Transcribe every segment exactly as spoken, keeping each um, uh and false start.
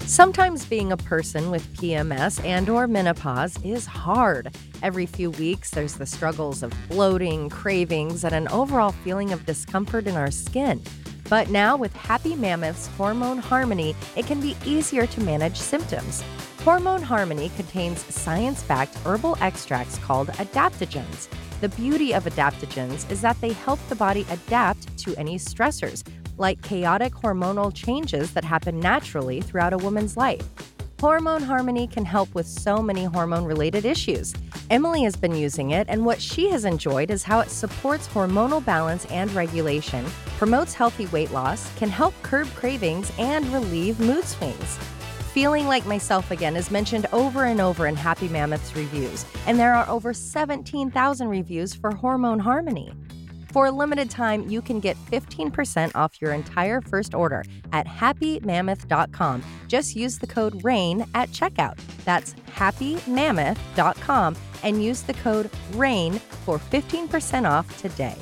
Sometimes being a person with P M S and or menopause is hard. Every few weeks, there's the struggles of bloating, cravings, and an overall feeling of discomfort in our skin. But now with Happy Mammoth's Hormone Harmony, it can be easier to manage symptoms. Hormone Harmony contains science-backed herbal extracts called adaptogens. The beauty of adaptogens is that they help the body adapt to any stressors, like chaotic hormonal changes that happen naturally throughout a woman's life. Hormone Harmony can help with so many hormone-related issues. Emily has been using it, and what she has enjoyed is how it supports hormonal balance and regulation, promotes healthy weight loss, can help curb cravings, and relieve mood swings. Feeling like myself again is mentioned over and over in Happy Mammoth's reviews, and there are over seventeen thousand reviews for Hormone Harmony. For a limited time, you can get fifteen percent off your entire first order at happy mammoth dot com. Just use the code RAIN at checkout. That's happy mammoth dot com and use the code RAIN for fifteen percent off today.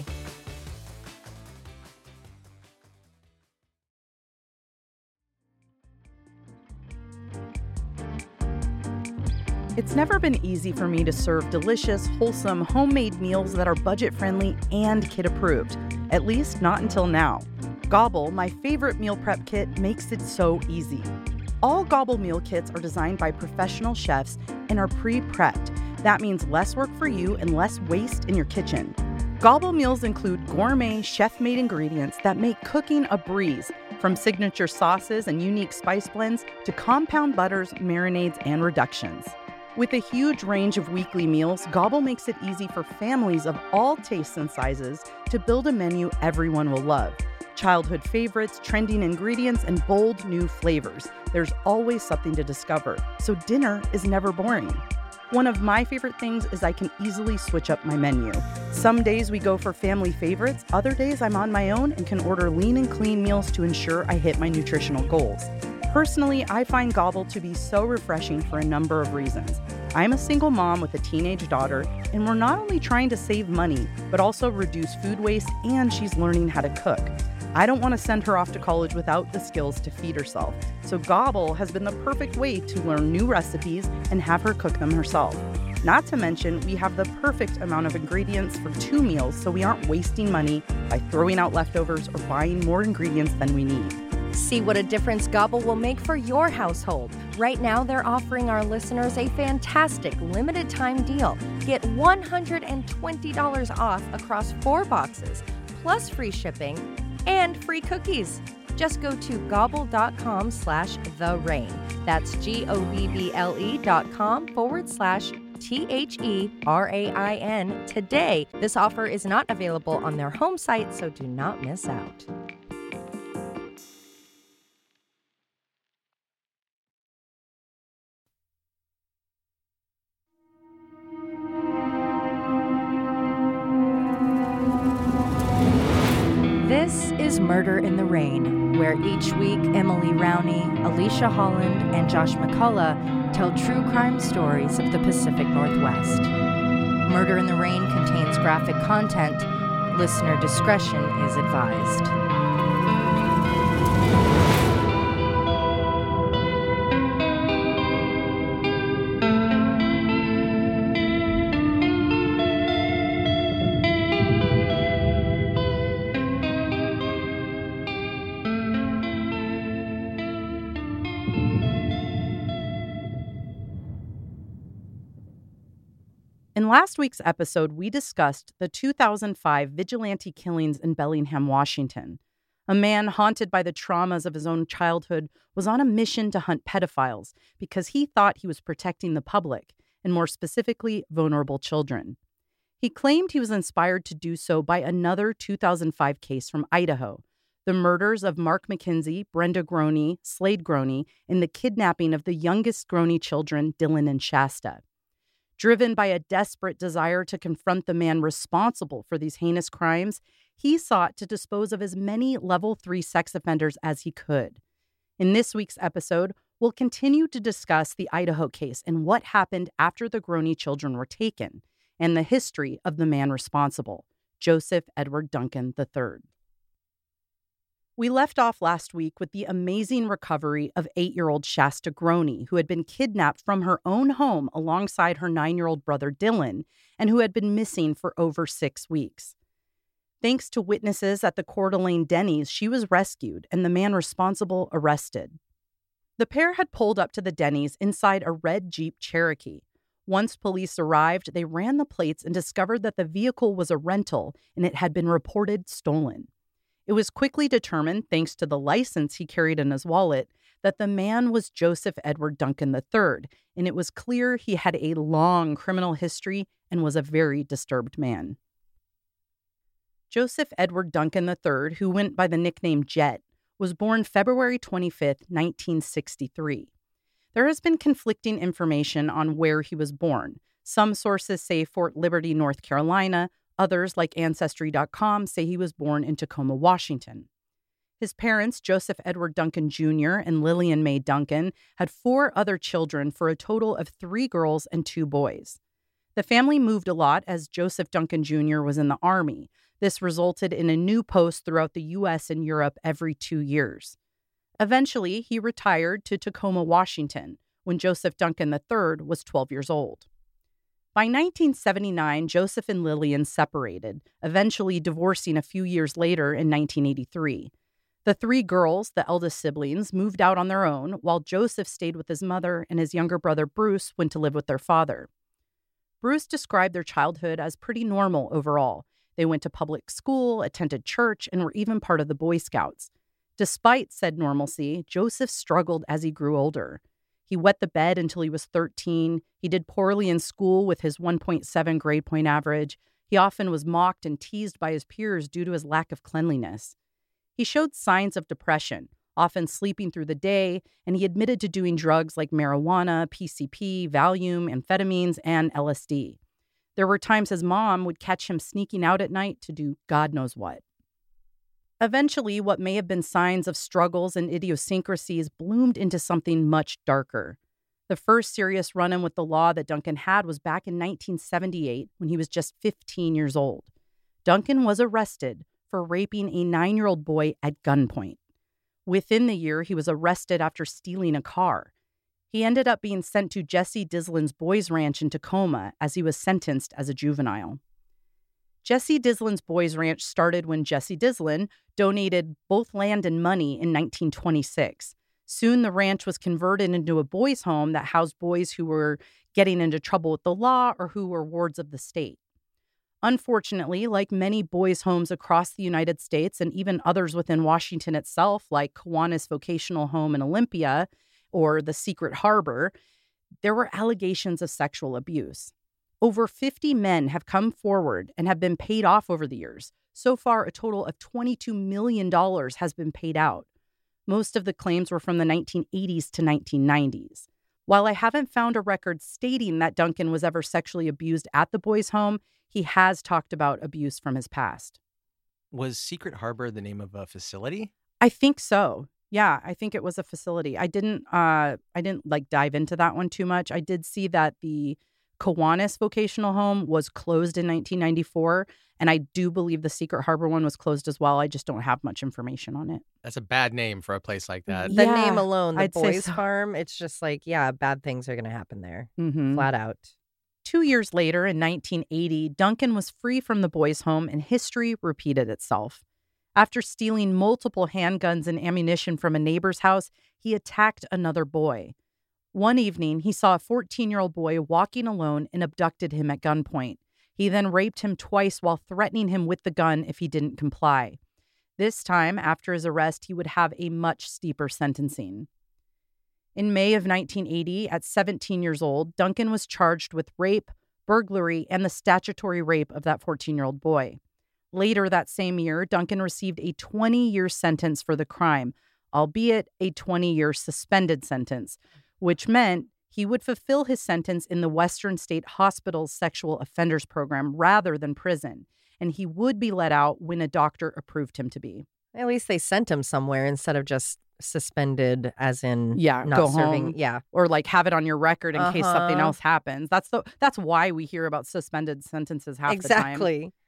It's never been easy for me to serve delicious, wholesome, homemade meals that are budget-friendly and kid-approved. At least not until now. Gobble, my favorite meal prep kit, makes it so easy. All Gobble meal kits are designed by professional chefs and are pre-prepped. That means less work for you and less waste in your kitchen. Gobble meals include gourmet, chef-made ingredients that make cooking a breeze, from signature sauces and unique spice blends to compound butters, marinades, and reductions. With a huge range of weekly meals, Gobble makes it easy for families of all tastes and sizes to build a menu everyone will love. Childhood favorites, trending ingredients, and bold new flavors. There's always something to discover, so dinner is never boring. One of my favorite things is I can easily switch up my menu. Some days we go for family favorites, other days I'm on my own and can order lean and clean meals to ensure I hit my nutritional goals. Personally, I find Gobble to be so refreshing for a number of reasons. I'm a single mom with a teenage daughter, and we're not only trying to save money, but also reduce food waste, and she's learning how to cook. I don't want to send her off to college without the skills to feed herself, so Gobble has been the perfect way to learn new recipes and have her cook them herself. Not to mention, we have the perfect amount of ingredients for two meals, so we aren't wasting money by throwing out leftovers or buying more ingredients than we need. See what a difference Gobble will make for your household. Right now, they're offering our listeners a fantastic limited time deal. Get one hundred twenty dollars off across four boxes, plus free shipping and free cookies. Just go to gobble.com slash the rain. That's G-O-B-B-L-E dot com forward slash T H E R A I N today. This offer is not available on their home site, so do not miss out. This is Murder in the Rain, where each week Emily Rowney, Alicia Holland, and Josh McCullough tell true crime stories of the Pacific Northwest. Murder in the Rain contains graphic content. Listener discretion is advised. In last week's episode, we discussed the two thousand five vigilante killings in Bellingham, Washington. A man haunted by the traumas of his own childhood was on a mission to hunt pedophiles because he thought he was protecting the public, and more specifically, vulnerable children. He claimed he was inspired to do so by another two thousand five case from Idaho, the murders of Mark McKenzie, Brenda Groney, Slade Groney, and the kidnapping of the youngest Groney children, Dylan and Shasta. Driven by a desperate desire to confront the man responsible for these heinous crimes, he sought to dispose of as many level three sex offenders as he could. In this week's episode, we'll continue to discuss the Idaho case and what happened after the Groney children were taken, and the history of the man responsible, Joseph Edward Duncan the third. We left off last week with the amazing recovery of eight-year-old Shasta Groney, who had been kidnapped from her own home alongside her nine-year-old brother Dylan, and who had been missing for over six weeks. Thanks to witnesses at the Coeur d'Alene Denny's, she was rescued and the man responsible arrested. The pair had pulled up to the Denny's inside a red Jeep Cherokee. Once police arrived, they ran the plates and discovered that the vehicle was a rental and it had been reported stolen. It was quickly determined, thanks to the license he carried in his wallet, that the man was Joseph Edward Duncan the third, and it was clear he had a long criminal history and was a very disturbed man. Joseph Edward Duncan the third, who went by the nickname Jet, was born February twenty-fifth, nineteen sixty-three. There has been conflicting information on where he was born. Some sources say Fort Liberty, North Carolina. Others, like Ancestry dot com, say he was born in Tacoma, Washington. His parents, Joseph Edward Duncan Junior and Lillian Mae Duncan, had four other children for a total of three girls and two boys. The family moved a lot as Joseph Duncan Junior was in the Army. This resulted in a new post throughout the U S and Europe every two years. Eventually, he retired to Tacoma, Washington, when Joseph Duncan the third was twelve years old. By nineteen seventy-nine, Joseph and Lillian separated, eventually divorcing a few years later in nineteen eighty-three. The three girls, the eldest siblings, moved out on their own, while Joseph stayed with his mother and his younger brother Bruce went to live with their father. Bruce described their childhood as pretty normal overall. They went to public school, attended church, and were even part of the Boy Scouts. Despite said normalcy, Joseph struggled as he grew older. He wet the bed until he was thirteen. He did poorly in school with his one point seven grade point average. He often was mocked and teased by his peers due to his lack of cleanliness. He showed signs of depression, often sleeping through the day, and he admitted to doing drugs like marijuana, P C P, Valium, amphetamines, and L S D. There were times his mom would catch him sneaking out at night to do God knows what. Eventually, what may have been signs of struggles and idiosyncrasies bloomed into something much darker. The first serious run-in with the law that Duncan had was back in nineteen seventy-eight when he was just fifteen years old. Duncan was arrested for raping a nine-year-old boy at gunpoint. Within the year, he was arrested after stealing a car. He ended up being sent to Jesse Dislin's Boys Ranch in Tacoma as he was sentenced as a juvenile. Jesse Dislin's Boys Ranch started when Jesse Dislin donated both land and money in nineteen twenty-six. Soon the ranch was converted into a boys' home that housed boys who were getting into trouble with the law or who were wards of the state. Unfortunately, like many boys' homes across the United States and even others within Washington itself, like Kiwanis Vocational Home in Olympia or the Secret Harbor, there were allegations of sexual abuse. Over fifty men have come forward and have been paid off over the years. So far, a total of twenty-two million dollars has been paid out. Most of the claims were from the nineteen eighties to nineteen nineties. While I haven't found a record stating that Duncan was ever sexually abused at the boys' home, he has talked about abuse from his past. Was Secret Harbor the name of a facility? I think so. Yeah, I think it was a facility. I didn't uh I didn't like dive into that one too much. I did see that the Kiwanis Vocational Home was closed in nineteen ninety-four, and I do believe the Secret Harbor one was closed as well. I just don't have much information on it. That's a bad name for a place like that. The Yeah, name alone, the I'd say boys' so. farm, it's just like, yeah, bad things are going to happen there. Mm-hmm. Flat out. Two years later, in nineteen eighty, Duncan was free from the boys' home, and history repeated itself. After stealing multiple handguns and ammunition from a neighbor's house, he attacked another boy. One evening, he saw a fourteen-year-old boy walking alone and abducted him at gunpoint. He then raped him twice while threatening him with the gun if he didn't comply. This time, after his arrest, he would have a much steeper sentencing. In May of nineteen eighty, at seventeen years old, Duncan was charged with rape, burglary, and the statutory rape of that fourteen-year-old boy. Later that same year, Duncan received a twenty-year sentence for the crime, albeit a twenty-year suspended sentence, which meant he would fulfill his sentence in the Western State Hospital's sexual offenders program rather than prison, and he would be let out when a doctor approved him to be. At least they sent him somewhere instead of just suspended, as in Yeah, not go serving. home. Yeah. Or like have it on your record in case something Uh-huh. else happens. That's the that's why we hear about suspended sentences half the time. Exactly.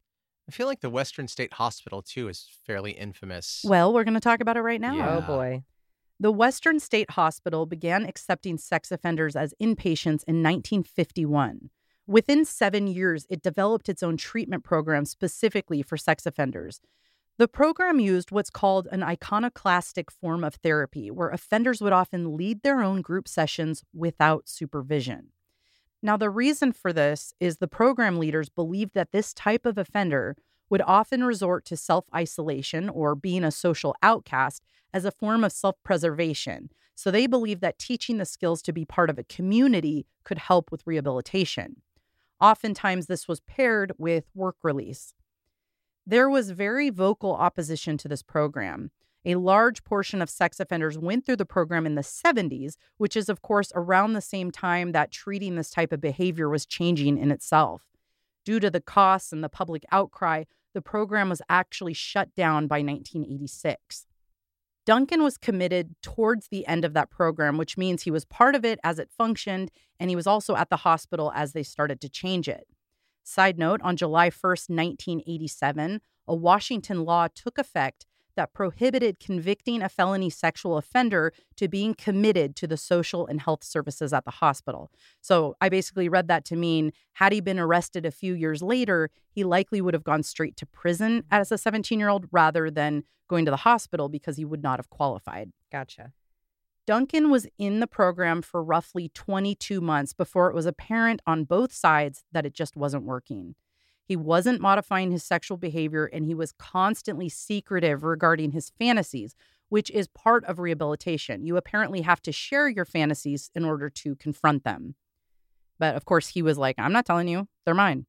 I feel like the Western State Hospital, too, is fairly infamous. Well, we're going to talk about it right now. Yeah. Oh, boy. The Western State Hospital began accepting sex offenders as inpatients in nineteen fifty-one. Within seven years, it developed its own treatment program specifically for sex offenders. The program used what's called an iconoclastic form of therapy, where offenders would often lead their own group sessions without supervision. Now, the reason for this is the program leaders believed that this type of offender would often resort to self-isolation or being a social outcast as a form of self-preservation. So they believed that teaching the skills to be part of a community could help with rehabilitation. Oftentimes, this was paired with work release. There was very vocal opposition to this program. A large portion of sex offenders went through the program in the seventies, which is, of course, around the same time that treating this type of behavior was changing in itself. Due to the costs and the public outcry, the program was actually shut down by nineteen eighty-six. Duncan was committed towards the end of that program, which means he was part of it as it functioned, and he was also at the hospital as they started to change it. Side note, on July first, nineteen eighty-seven, a Washington law took effect that prohibited convicting a felony sexual offender to being committed to the social and health services at the hospital. So I basically read that to mean, had he been arrested a few years later, he likely would have gone straight to prison as a seventeen-year-old rather than going to the hospital because he would not have qualified. Gotcha. Duncan was in the program for roughly twenty-two months before it was apparent on both sides that it just wasn't working. He wasn't modifying his sexual behavior, and he was constantly secretive regarding his fantasies, which is part of rehabilitation. You apparently have to share your fantasies in order to confront them. But of course, he was like, I'm not telling you, they're mine.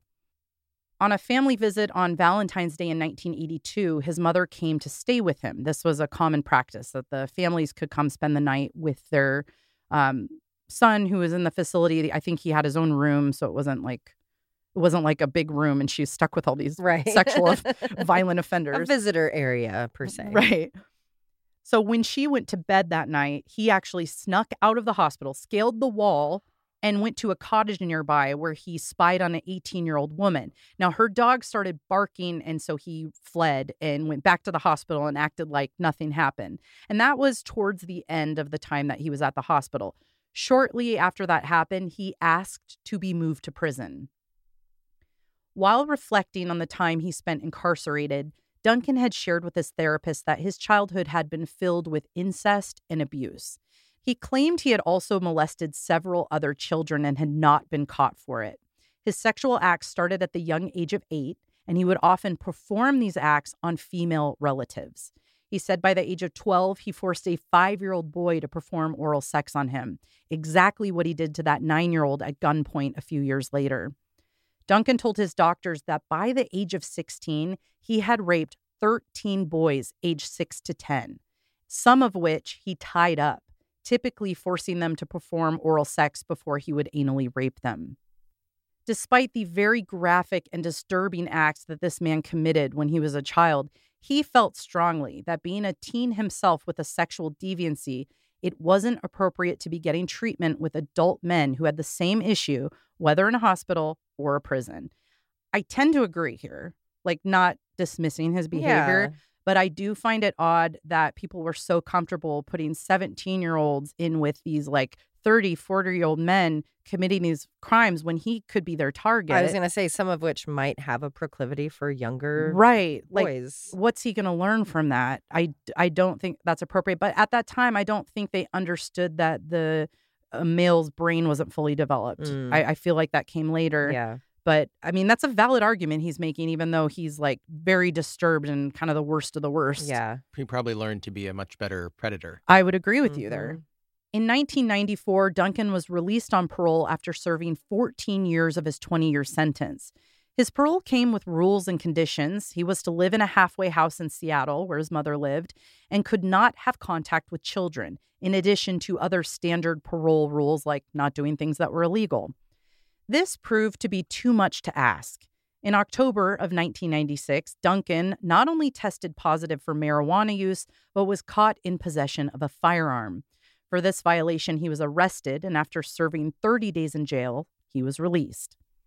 On a family visit on Valentine's Day in nineteen eighty-two, his mother came to stay with him. This was a common practice that the families could come spend the night with their um, son who was in the facility. I think he had his own room, so it wasn't like It wasn't like a big room and she's stuck with all these Right. sexual violent A offenders. visitor area, per se. Right. So when she went to bed that night, he actually snuck out of the hospital, scaled the wall, and went to a cottage nearby where he spied on an eighteen-year-old woman. Now, her dog started barking, and so he fled and went back to the hospital and acted like nothing happened. And that was towards the end of the time that he was at the hospital. Shortly after that happened, he asked to be moved to prison. While reflecting on the time he spent incarcerated, Duncan had shared with his therapist that his childhood had been filled with incest and abuse. He claimed he had also molested several other children and had not been caught for it. His sexual acts started at the young age of eight, and he would often perform these acts on female relatives. He said by the age of twelve, he forced a five-year-old boy to perform oral sex on him, exactly what he did to that nine-year-old at gunpoint a few years later. Duncan told his doctors that by the age of sixteen, he had raped thirteen boys aged six to ten, some of which he tied up, typically forcing them to perform oral sex before he would anally rape them. Despite the very graphic and disturbing acts that this man committed when he was a child, he felt strongly that being a teen himself with a sexual deviancy, it wasn't appropriate to be getting treatment with adult men who had the same issue, whether in a hospital or a prison. I tend to agree here, like not dismissing his behavior, Yeah. but I do find it odd that people were so comfortable putting seventeen-year-olds in with these like thirty, forty-year-old men committing these crimes when he could be their target. I was going to say some of which might have a proclivity for younger Right. Like, boys. what's he going to learn from that? I, I don't think that's appropriate. But at that time, I don't think they understood that the a male's brain wasn't fully developed. Mm. I, I feel like that came later. Yeah. But I mean, that's a valid argument he's making, even though he's like very disturbed and kind of the worst of the worst. Yeah. He probably learned to be a much better predator. I would agree with you there. Mhm. In nineteen ninety-four, Duncan was released on parole after serving fourteen years of his twenty-year sentence. His parole came with rules and conditions. He was to live in a halfway house in Seattle, where his mother lived, and could not have contact with children, in addition to other standard parole rules like not doing things that were illegal. This proved to be too much to ask. In October of nineteen ninety-six, Duncan not only tested positive for marijuana use, but was caught in possession of a firearm. For this violation, he was arrested, and after serving thirty days in jail, he was released.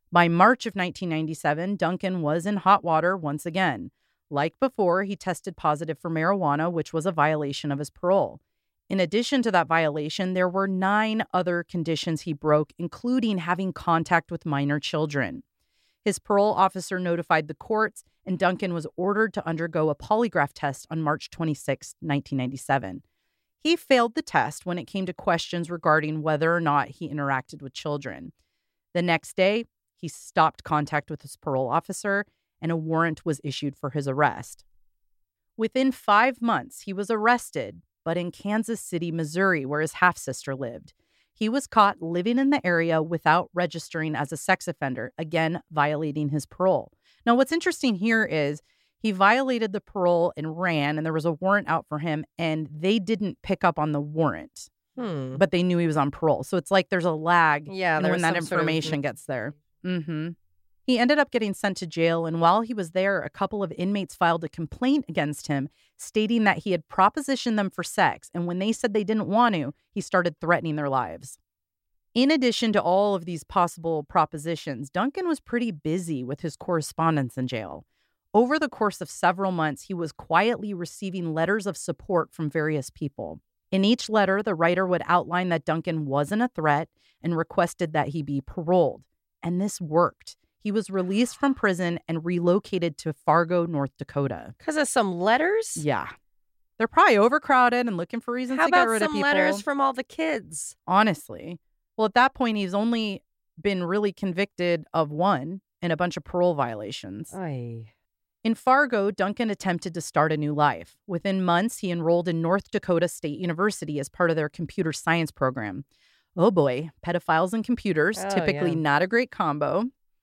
By March of nineteen ninety-seven, Duncan was in hot water once again. Like before, he tested positive for marijuana, which was a violation of his parole. In addition to that violation, there were nine other conditions he broke, including having contact with minor children. His parole officer notified the courts, and Duncan was ordered to undergo a polygraph test on March twenty-sixth, nineteen ninety-seven. He failed the test when it came to questions regarding whether or not he interacted with children. The next day, he stopped contact with his parole officer, and a warrant was issued for his arrest. Within five months, he was arrested, but in Kansas City, Missouri, where his half-sister lived. He was caught living in the area without registering as a sex offender, again, violating his parole. Now, what's interesting here is he violated the parole and ran, and there was a warrant out for him, and they didn't pick up on the warrant, Hmm. but they knew he was on parole. So it's like there's a lag Yeah, in there when was that some sort of- information gets there. Mm-hmm. He ended up getting sent to jail, and while he was there, a couple of inmates filed a complaint against him, stating that he had propositioned them for sex, and when they said they didn't want to, he started threatening their lives. In addition to all of these possible propositions, Duncan was pretty busy with his correspondence in jail. Over the course of several months, he was quietly receiving letters of support from various people. In each letter, the writer would outline that Duncan wasn't a threat and requested that he be paroled. And this worked. He was released from prison and relocated to Fargo, North Dakota. Because of some letters? Yeah. They're probably overcrowded and looking for reasons How to get about rid of some people. letters from all the kids? Honestly. Well, at that point, he's only been really convicted of one and a bunch of parole violations. Oy. In Fargo, Duncan attempted to start a new life. Within months, he enrolled in North Dakota State University as part of their computer science program. Oh boy, pedophiles and computers, Oh, typically yeah. not a great combo.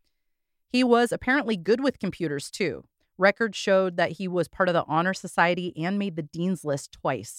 He was apparently good with computers, too. Records showed that he was part of the Honor Society and made the Dean's List twice.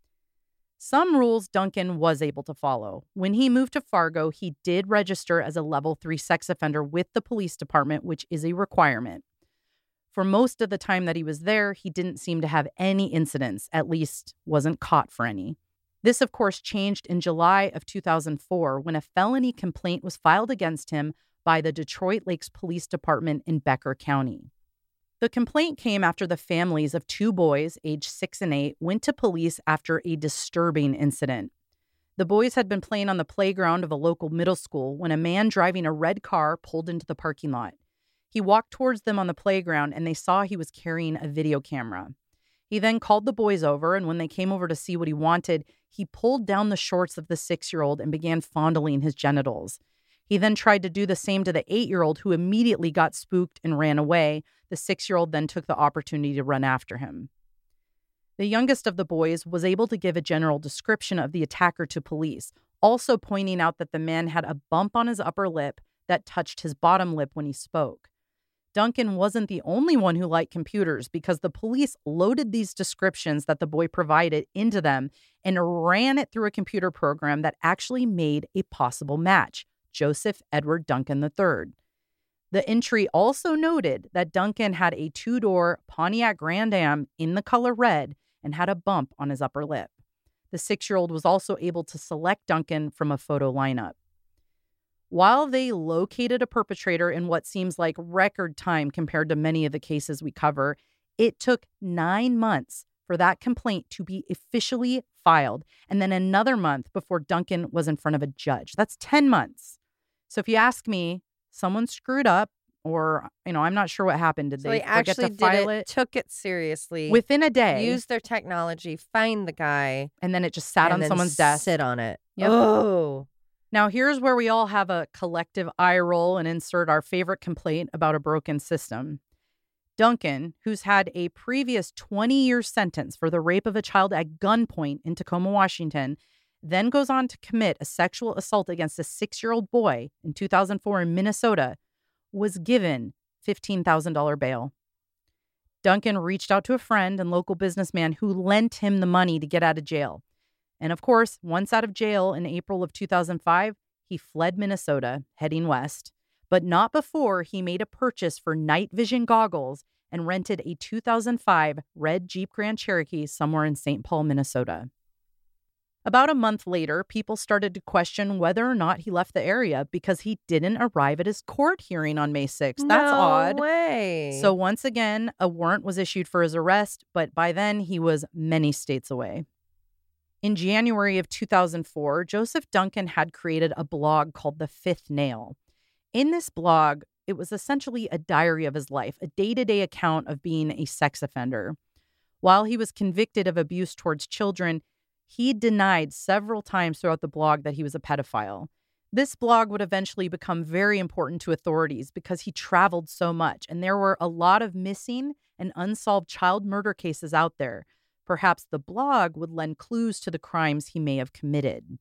Some rules Duncan was able to follow. When he moved to Fargo, he did register as a level three sex offender with the police department, which is a requirement. For most of the time that he was there, he didn't seem to have any incidents, at least wasn't caught for any. This, of course, changed in July of two thousand four when a felony complaint was filed against him by the Detroit Lakes Police Department in Becker County. The complaint came after the families of two boys, aged six and eight, went to police after a disturbing incident. The boys had been playing on the playground of a local middle school when a man driving a red car pulled into the parking lot. He walked towards them on the playground, and they saw he was carrying a video camera. He then called the boys over, and when they came over to see what he wanted, he pulled down the shorts of the six-year-old and began fondling his genitals. He then tried to do the same to the eight-year-old, who immediately got spooked and ran away. The six-year-old then took the opportunity to run after him. The youngest of the boys was able to give a general description of the attacker to police, also pointing out that the man had a bump on his upper lip that touched his bottom lip when he spoke. Duncan wasn't the only one who liked computers, because the police loaded these descriptions that the boy provided into them and ran it through a computer program that actually made a possible match: Joseph Edward Duncan the third. The entry also noted that Duncan had a two-door Pontiac Grand Am in the color red and had a bump on his upper lip. The six-year-old was also able to select Duncan from a photo lineup. While they located a perpetrator in what seems like record time compared to many of the cases we cover, it took nine months for that complaint to be officially filed, and then another month before Duncan was in front of a judge. That's ten months. So if you ask me, someone screwed up, or, you know, I'm not sure what happened. Did So they, they forget actually to did file it, it? took it seriously, Within a day, used their technology, find the guy, and then it just sat and on then someone's desk. sit on it. Yep. Oh. Now, here's where we all have a collective eye roll and insert our favorite complaint about a broken system. Duncan, who's had a previous twenty-year sentence for the rape of a child at gunpoint in Tacoma, Washington, then goes on to commit a sexual assault against a six-year-old boy in two thousand four in Minnesota, was given fifteen thousand dollars bail. Duncan reached out to a friend and local businessman who lent him the money to get out of jail. And of course, once out of jail in April of two thousand five, he fled Minnesota, heading west, but not before he made a purchase for night vision goggles and rented a two thousand five red Jeep Grand Cherokee somewhere in Saint Paul, Minnesota. About a month later, people started to question whether or not he left the area because he didn't arrive at his court hearing on May sixth. That's No odd. way. So once again, a warrant was issued for his arrest, but by then he was many states away. In January of two thousand four, Joseph Duncan had created a blog called The Fifth Nail. In this blog, it was essentially a diary of his life, a day-to-day account of being a sex offender. While he was convicted of abuse towards children, he denied several times throughout the blog that he was a pedophile. This blog would eventually become very important to authorities because he traveled so much, and there were a lot of missing and unsolved child murder cases out there. Perhaps the blog would lend clues to the crimes he may have committed.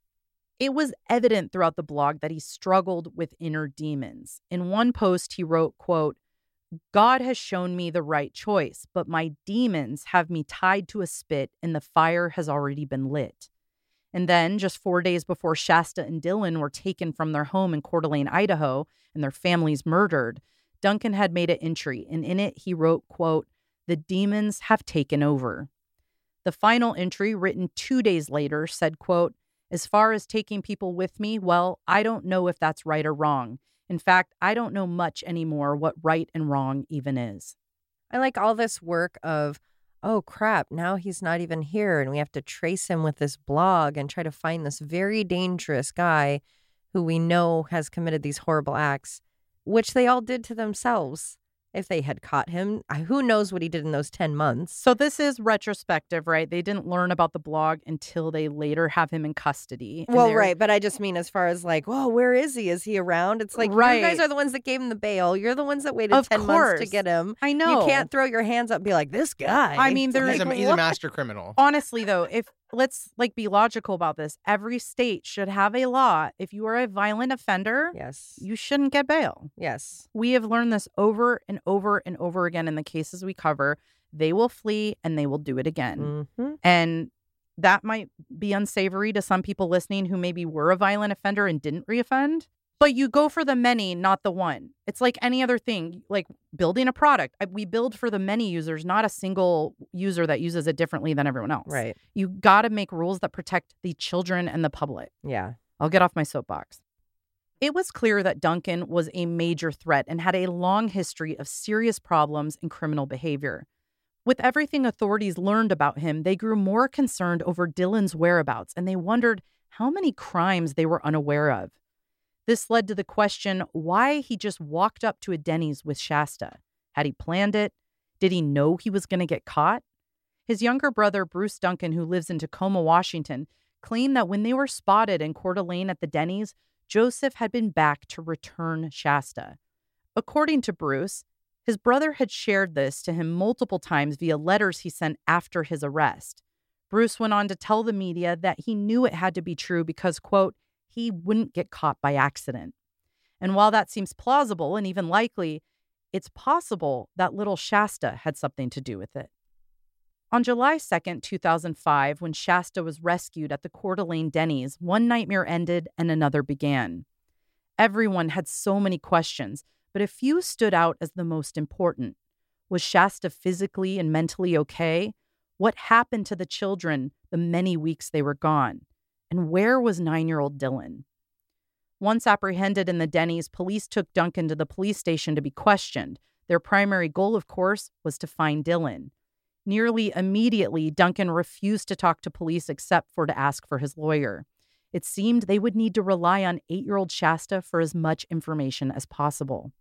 It was evident throughout the blog that he struggled with inner demons. In one post, he wrote, quote, "God has shown me the right choice, but my demons have me tied to a spit and the fire has already been lit." And then, just four days before Shasta and Dylan were taken from their home in Coeur d'Alene, Idaho, and their families murdered, Duncan had made an entry, and in it he wrote, quote, "The demons have taken over." The final entry, written two days later, said, quote, "As far as taking people with me, well, I don't know if that's right or wrong. In fact, I don't know much anymore what right and wrong even is." I like all this work of, oh, crap, now he's not even here, and we have to trace him with this blog and try to find this very dangerous guy who we know has committed these horrible acts, which they all did to themselves. If they had caught him, who knows what he did in those ten months. So this is retrospective, right? They didn't learn about the blog until they later have him in custody. Well, right. But I just mean as far as like, whoa, where is he? Is he around? It's like, right. You guys are the ones that gave him the bail. You're the ones that waited of ten course. months to get him. I know. You can't throw your hands up and be like, this guy. I mean, there's he's, a, he's a master criminal. Honestly, though, if let's like be logical about this. Every state should have a law. If you are a violent offender, yes, you shouldn't get bail. Yes. We have learned this over and over and over again in the cases we cover. They will flee and they will do it again. Mm-hmm. And that might be unsavory to some people listening who maybe were a violent offender and didn't reoffend. But you go for the many, not the one. It's like any other thing, like building a product. We build for the many users, not a single user that uses it differently than everyone else. Right. You got to make rules that protect the children and the public. Yeah. I'll get off my soapbox. It was clear that Duncan was a major threat and had a long history of serious problems and criminal behavior. With everything authorities learned about him, they grew more concerned over Dylan's whereabouts, and they wondered how many crimes they were unaware of. This led to the question why he just walked up to a Denny's with Shasta. Had he planned it? Did he know he was going to get caught? His younger brother, Bruce Duncan, who lives in Tacoma, Washington, claimed that when they were spotted in Coeur d'Alene at the Denny's, Joseph had been back to return Shasta. According to Bruce, his brother had shared this to him multiple times via letters he sent after his arrest. Bruce went on to tell the media that he knew it had to be true because, quote, he wouldn't get caught by accident. And while that seems plausible and even likely, it's possible that little Shasta had something to do with it. On July second, two thousand five, when Shasta was rescued at the Coeur d'Alene Denny's, one nightmare ended and another began. Everyone had so many questions, but a few stood out as the most important. Was Shasta physically and mentally okay? What happened to the children the many weeks they were gone? And where was nine-year-old Dylan? Once apprehended in the Denny's, police took Duncan to the police station to be questioned. Their primary goal, of course, was to find Dylan. Nearly immediately, Duncan refused to talk to police except for to ask for his lawyer. It seemed they would need to rely on eight-year-old Shasta for as much information as possible.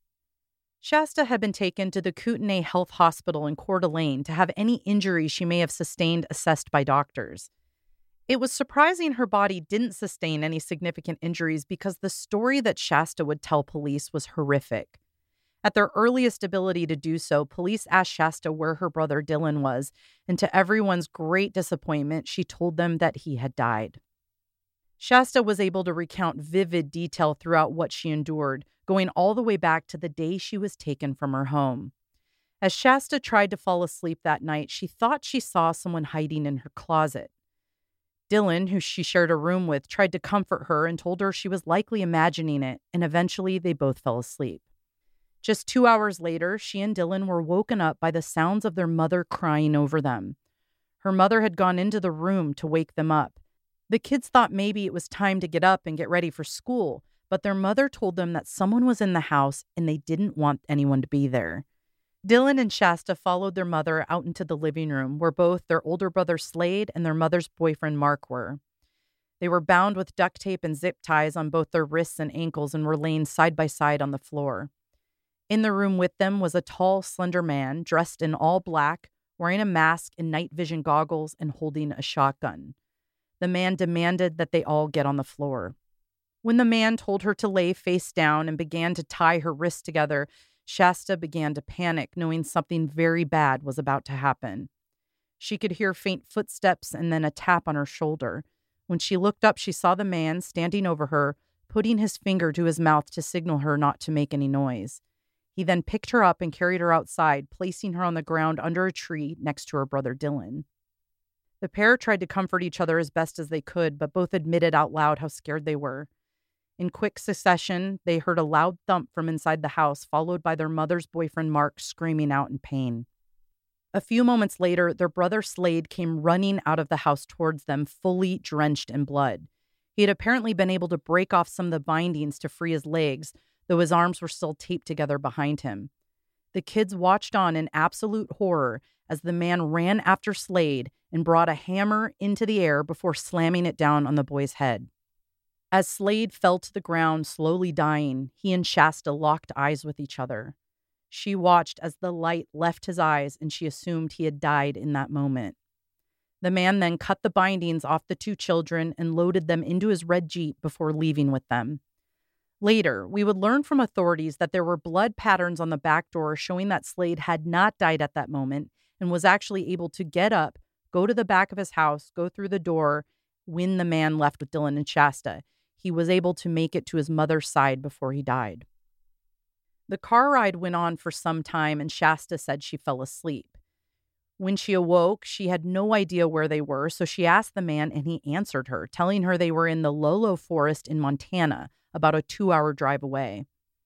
Shasta had been taken to the Kootenai Health Hospital in Coeur d'Alene to have any injuries she may have sustained assessed by doctors. It was surprising her body didn't sustain any significant injuries because the story that Shasta would tell police was horrific. At their earliest ability to do so, police asked Shasta where her brother Dylan was, and to everyone's great disappointment, she told them that he had died. Shasta was able to recount vivid detail throughout what she endured, going all the way back to the day she was taken from her home. As Shasta tried to fall asleep that night, she thought she saw someone hiding in her closet. Dylan, who she shared a room with, tried to comfort her and told her she was likely imagining it, and eventually they both fell asleep. Just two hours later, she and Dylan were woken up by the sounds of their mother crying over them. Her mother had gone into the room to wake them up. The kids thought maybe it was time to get up and get ready for school, but their mother told them that someone was in the house and they didn't want anyone to be there. Dylan and Shasta followed their mother out into the living room where both their older brother Slade and their mother's boyfriend Mark were. They were bound with duct tape and zip ties on both their wrists and ankles and were laying side by side on the floor. In the room with them was a tall, slender man dressed in all black, wearing a mask and night vision goggles and holding a shotgun. The man demanded that they all get on the floor. When the man told her to lay face down and began to tie her wrists together, Shasta began to panic, knowing something very bad was about to happen. She could hear faint footsteps and then a tap on her shoulder. When she looked up, she saw the man standing over her, putting his finger to his mouth to signal her not to make any noise. He then picked her up and carried her outside, placing her on the ground under a tree next to her brother Dylan. The pair tried to comfort each other as best as they could, but both admitted out loud how scared they were. In quick succession, they heard a loud thump from inside the house, followed by their mother's boyfriend Mark screaming out in pain. A few moments later, their brother Slade came running out of the house towards them, fully drenched in blood. He had apparently been able to break off some of the bindings to free his legs, though his arms were still taped together behind him. The kids watched on in absolute horror as the man ran after Slade and brought a hammer into the air before slamming it down on the boy's head. As Slade fell to the ground, slowly dying, he and Shasta locked eyes with each other. She watched as the light left his eyes and she assumed he had died in that moment. The man then cut the bindings off the two children and loaded them into his red Jeep before leaving with them. Later, we would learn from authorities that there were blood patterns on the back door showing that Slade had not died at that moment and was actually able to get up, go to the back of his house, go through the door when the man left with Dylan and Shasta. He was able to make it to his mother's side before he died. The car ride went on for some time, and Shasta said she fell asleep. When she awoke, she had no idea where they were, so she asked the man, and he answered her, telling her they were in the Lolo Forest in Montana, about a two-hour drive away.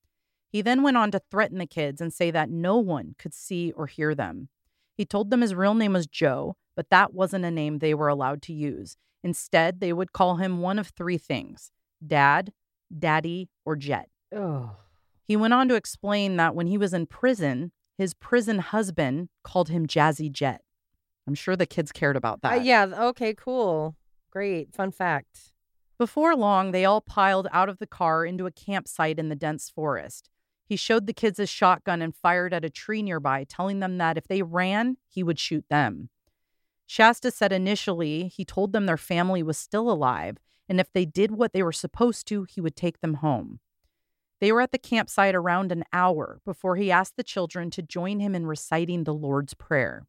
He then went on to threaten the kids and say that no one could see or hear them. He told them his real name was Joe, but that wasn't a name they were allowed to use. Instead, they would call him one of three things: Dad, Daddy, or Jet. Oh. He went on to explain that when he was in prison, his prison husband called him Jazzy Jet. I'm sure the kids cared about that. Uh, yeah, okay, cool. Great. Fun fact. Before long, they all piled out of the car into a campsite in the dense forest. He showed the kids his shotgun and fired at a tree nearby, telling them that if they ran, he would shoot them. Shasta said initially he told them their family was still alive, and if they did what they were supposed to, he would take them home. They were at the campsite around an hour before he asked the children to join him in reciting the Lord's Prayer.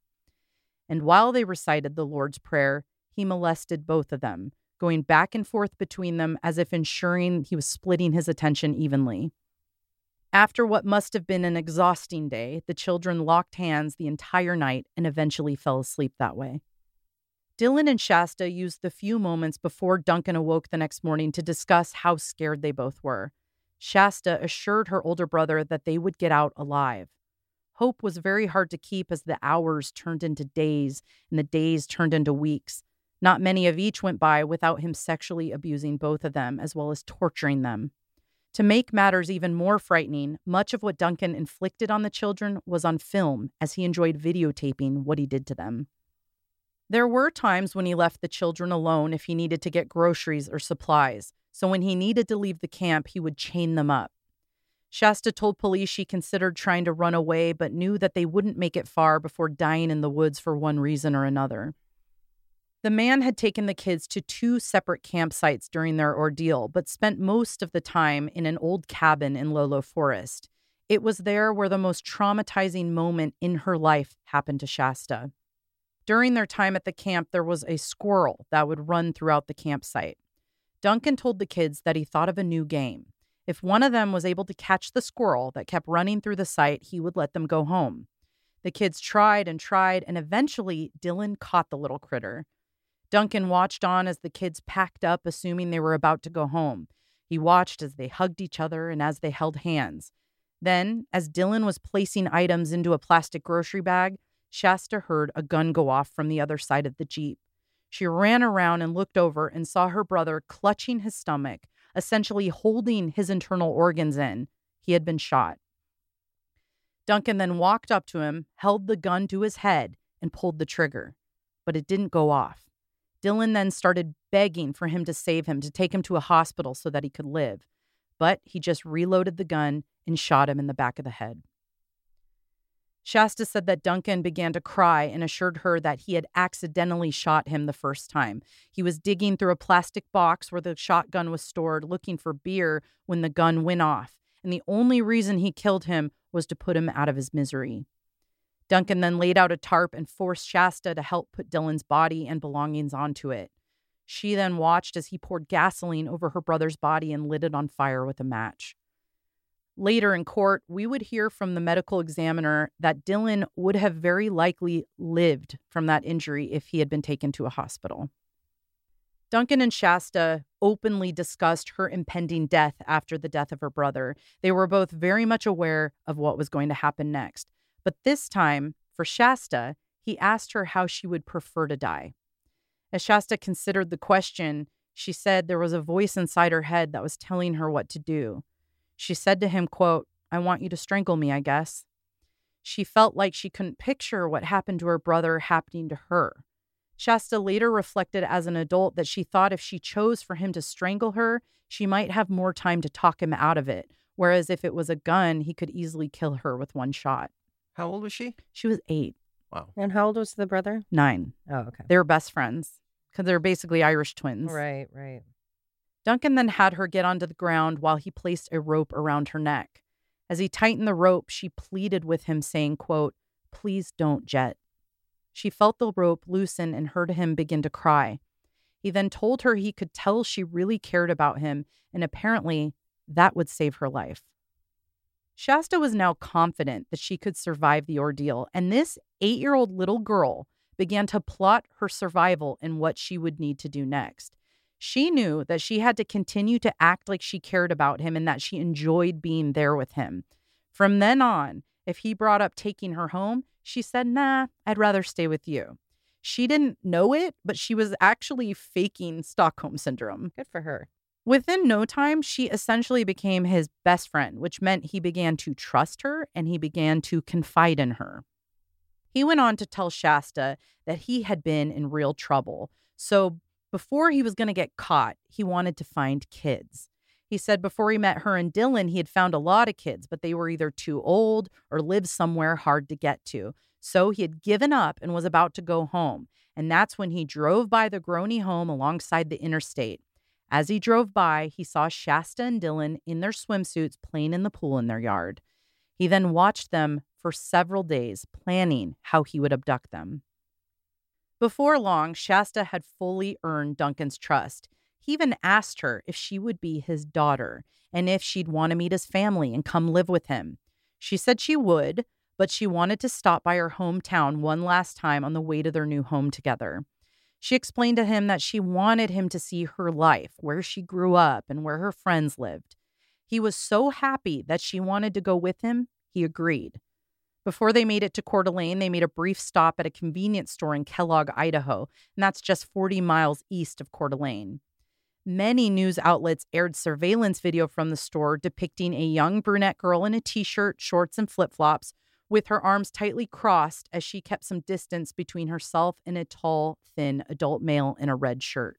And while they recited the Lord's Prayer, he molested both of them, going back and forth between them as if ensuring he was splitting his attention evenly. After what must have been an exhausting day, the children locked hands the entire night and eventually fell asleep that way. Dylan and Shasta used the few moments before Duncan awoke the next morning to discuss how scared they both were. Shasta assured her older brother that they would get out alive. Hope was very hard to keep as the hours turned into days and the days turned into weeks. Not many of each went by without him sexually abusing both of them as well as torturing them. To make matters even more frightening, much of what Duncan inflicted on the children was on film as he enjoyed videotaping what he did to them. There were times when he left the children alone if he needed to get groceries or supplies, so when he needed to leave the camp, he would chain them up. Shasta told police she considered trying to run away, but knew that they wouldn't make it far before dying in the woods for one reason or another. The man had taken the kids to two separate campsites during their ordeal, but spent most of the time in an old cabin in Lolo Forest. It was there where the most traumatizing moment in her life happened to Shasta. During their time at the camp, there was a squirrel that would run throughout the campsite. Duncan told the kids that he thought of a new game. If one of them was able to catch the squirrel that kept running through the site, he would let them go home. The kids tried and tried, and eventually Dylan caught the little critter. Duncan watched on as the kids packed up, assuming they were about to go home. He watched as they hugged each other and as they held hands. Then, as Dylan was placing items into a plastic grocery bag, Shasta heard a gun go off from the other side of the Jeep. She ran around and looked over and saw her brother clutching his stomach, essentially holding his internal organs in. He had been shot. Duncan then walked up to him, held the gun to his head, and pulled the trigger. But it didn't go off. Dylan then started begging for him to save him, to take him to a hospital so that he could live. But he just reloaded the gun and shot him in the back of the head. Shasta said that Duncan began to cry and assured her that he had accidentally shot him the first time. He was digging through a plastic box where the shotgun was stored, looking for beer when the gun went off. And the only reason he killed him was to put him out of his misery. Duncan then laid out a tarp and forced Shasta to help put Dylan's body and belongings onto it. She then watched as he poured gasoline over her brother's body and lit it on fire with a match. Later in court, we would hear from the medical examiner that Dylan would have very likely lived from that injury if he had been taken to a hospital. Duncan and Shasta openly discussed her impending death after the death of her brother. They were both very much aware of what was going to happen next. But this time, for Shasta, he asked her how she would prefer to die. As Shasta considered the question, she said there was a voice inside her head that was telling her what to do. She said to him, quote, "I want you to strangle me, I guess." She felt like she couldn't picture what happened to her brother happening to her. Shasta later reflected as an adult that she thought if she chose for him to strangle her, she might have more time to talk him out of it, whereas if it was a gun, he could easily kill her with one shot. How old was she? She was eight. Wow. And how old was the brother? Nine. Oh, okay. They were best friends because they're basically Irish twins. Right, right. Duncan then had her get onto the ground while he placed a rope around her neck. As he tightened the rope, she pleaded with him, saying, quote, "Please don't, Jet." She felt the rope loosen and heard him begin to cry. He then told her he could tell she really cared about him, and apparently that would save her life. Shasta was now confident that she could survive the ordeal, and this eight-year-old little girl began to plot her survival and what she would need to do next. She knew that she had to continue to act like she cared about him and that she enjoyed being there with him. From then on, if he brought up taking her home, she said, "Nah, I'd rather stay with you." She didn't know it, but she was actually faking Stockholm Syndrome. Good for her. Within no time, she essentially became his best friend, which meant he began to trust her and he began to confide in her. He went on to tell Shasta that he had been in real trouble. So before he was going to get caught, he wanted to find kids. He said before he met her and Dylan, he had found a lot of kids, but they were either too old or lived somewhere hard to get to. So he had given up and was about to go home. And that's when he drove by the Groney home alongside the interstate. As he drove by, he saw Shasta and Dylan in their swimsuits playing in the pool in their yard. He then watched them for several days, planning how he would abduct them. Before long, Shasta had fully earned Duncan's trust. He even asked her if she would be his daughter and if she'd want to meet his family and come live with him. She said she would, but she wanted to stop by her hometown one last time on the way to their new home together. She explained to him that she wanted him to see her life, where she grew up and where her friends lived. He was so happy that she wanted to go with him, he agreed. Before they made it to Coeur d'Alene, they made a brief stop at a convenience store in Kellogg, Idaho, and that's just forty miles east of Coeur d'Alene. Many news outlets aired surveillance video from the store depicting a young brunette girl in a t-shirt, shorts, and flip-flops with her arms tightly crossed as she kept some distance between herself and a tall, thin adult male in a red shirt.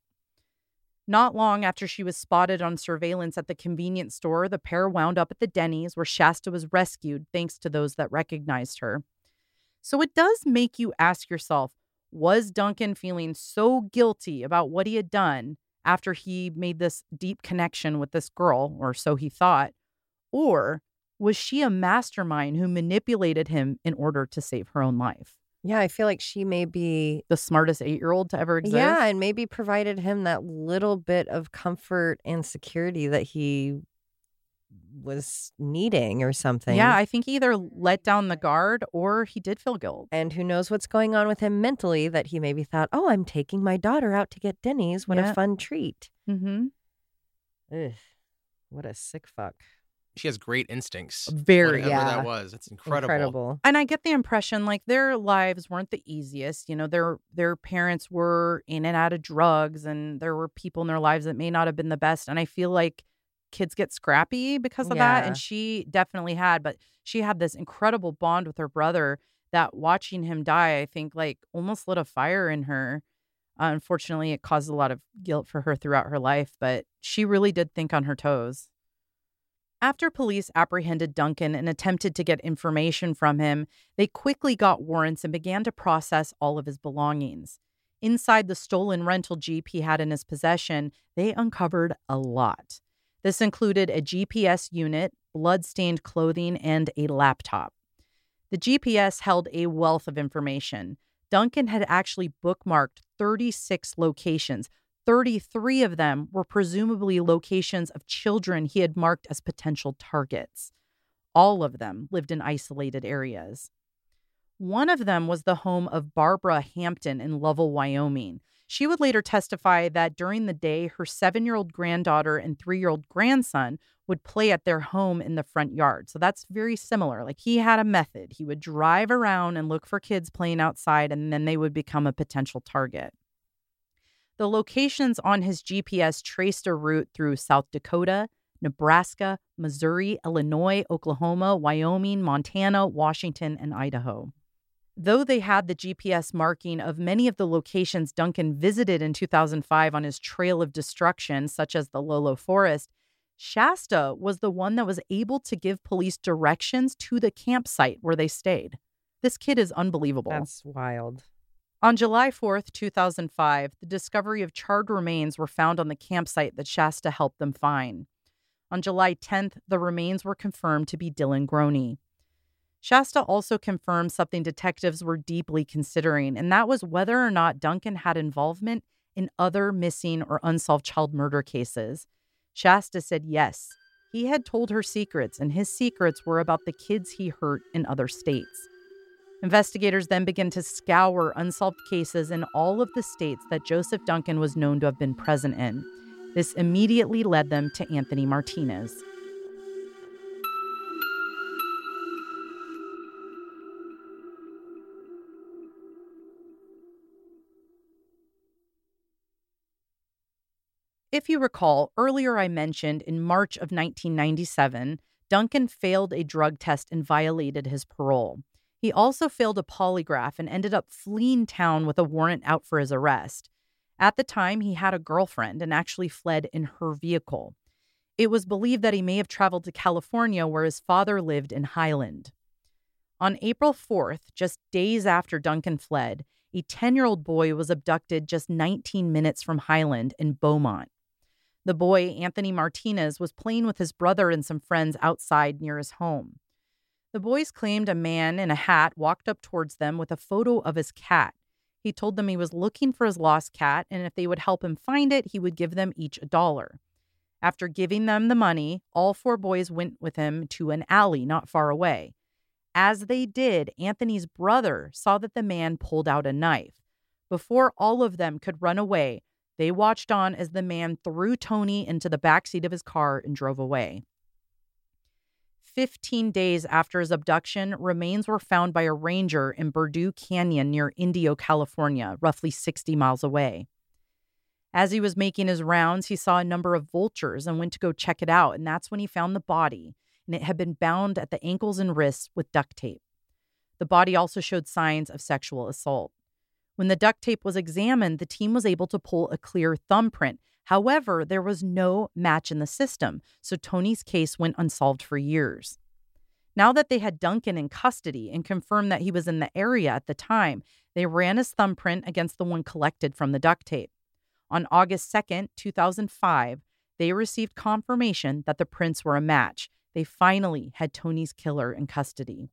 Not long after she was spotted on surveillance at the convenience store, the pair wound up at the Denny's where Shasta was rescued thanks to those that recognized her. So it does make you ask yourself, was Duncan feeling so guilty about what he had done after he made this deep connection with this girl, or so he thought, or was she a mastermind who manipulated him in order to save her own life? Yeah, I feel like she may be the smartest eight-year-old to ever exist. Yeah, and maybe provided him that little bit of comfort and security that he was needing or something. Yeah, I think he either let down the guard or he did feel guilt. And who knows what's going on with him mentally that he maybe thought, oh, I'm taking my daughter out to get Denny's. What yeah. a fun treat. Mm-hmm. Ugh, what a sick fuck. She has great instincts. Very, Whatever yeah. that was. That's incredible. Incredible. And I get the impression like their lives weren't the easiest. You know, their their parents were in and out of drugs, and there were people in their lives that may not have been the best. And I feel like kids get scrappy because of that. And Yeah. she definitely had, but she had this incredible bond with her brother that watching him die, I think, like almost lit a fire in her. Uh, unfortunately, it caused a lot of guilt for her throughout her life, but she really did think on her toes. After police apprehended Duncan and attempted to get information from him, they quickly got warrants and began to process all of his belongings. Inside the stolen rental Jeep he had in his possession, they uncovered a lot. This included a G P S unit, blood-stained clothing, and a laptop. The G P S held a wealth of information. Duncan had actually bookmarked thirty-six locations. thirty-three of them were presumably locations of children he had marked as potential targets. All of them lived in isolated areas. One of them was the home of Barbara Hampton in Lovell, Wyoming. She would later testify that during the day, her seven-year-old granddaughter and three-year-old grandson would play at their home in the front yard. So that's very similar. Like he had a method. He would drive around and look for kids playing outside, and then they would become a potential target. The locations on his G P S traced a route through South Dakota, Nebraska, Missouri, Illinois, Oklahoma, Wyoming, Montana, Washington, and Idaho. Though they had the G P S marking of many of the locations Duncan visited in two thousand five on his trail of destruction, such as the Lolo Forest, Shasta was the one that was able to give police directions to the campsite where they stayed. This kid is unbelievable. That's wild. On July fourth, two thousand five, the discovery of charred remains were found on the campsite that Shasta helped them find. On July tenth, the remains were confirmed to be Dylan Groney. Shasta also confirmed something detectives were deeply considering, and that was whether or not Duncan had involvement in other missing or unsolved child murder cases. Shasta said yes, he had told her secrets, and his secrets were about the kids he hurt in other states. Investigators then began to scour unsolved cases in all of the states that Joseph Duncan was known to have been present in. This immediately led them to Anthony Martinez. If you recall, earlier I mentioned in March of nineteen ninety-seven, Duncan failed a drug test and violated his parole. He also failed a polygraph and ended up fleeing town with a warrant out for his arrest. At the time, he had a girlfriend and actually fled in her vehicle. It was believed that he may have traveled to California, where his father lived in Highland. On April fourth, just days after Duncan fled, a ten-year-old boy was abducted just nineteen minutes from Highland in Beaumont. The boy, Anthony Martinez, was playing with his brother and some friends outside near his home. The boys claimed a man in a hat walked up towards them with a photo of his cat. He told them he was looking for his lost cat, and if they would help him find it, he would give them each a dollar. After giving them the money, all four boys went with him to an alley not far away. As they did, Anthony's brother saw that the man pulled out a knife. Before all of them could run away, they watched on as the man threw Tony into the backseat of his car and drove away. Fifteen days after his abduction, remains were found by a ranger in Berdoo Canyon near Indio, California, roughly sixty miles away. As he was making his rounds, he saw a number of vultures and went to go check it out, and that's when he found the body, and it had been bound at the ankles and wrists with duct tape. The body also showed signs of sexual assault. When the duct tape was examined, the team was able to pull a clear thumbprint. However, there was no match in the system, so Tony's case went unsolved for years. Now that they had Duncan in custody and confirmed that he was in the area at the time, they ran his thumbprint against the one collected from the duct tape. On August second, two thousand five, they received confirmation that the prints were a match. They finally had Tony's killer in custody.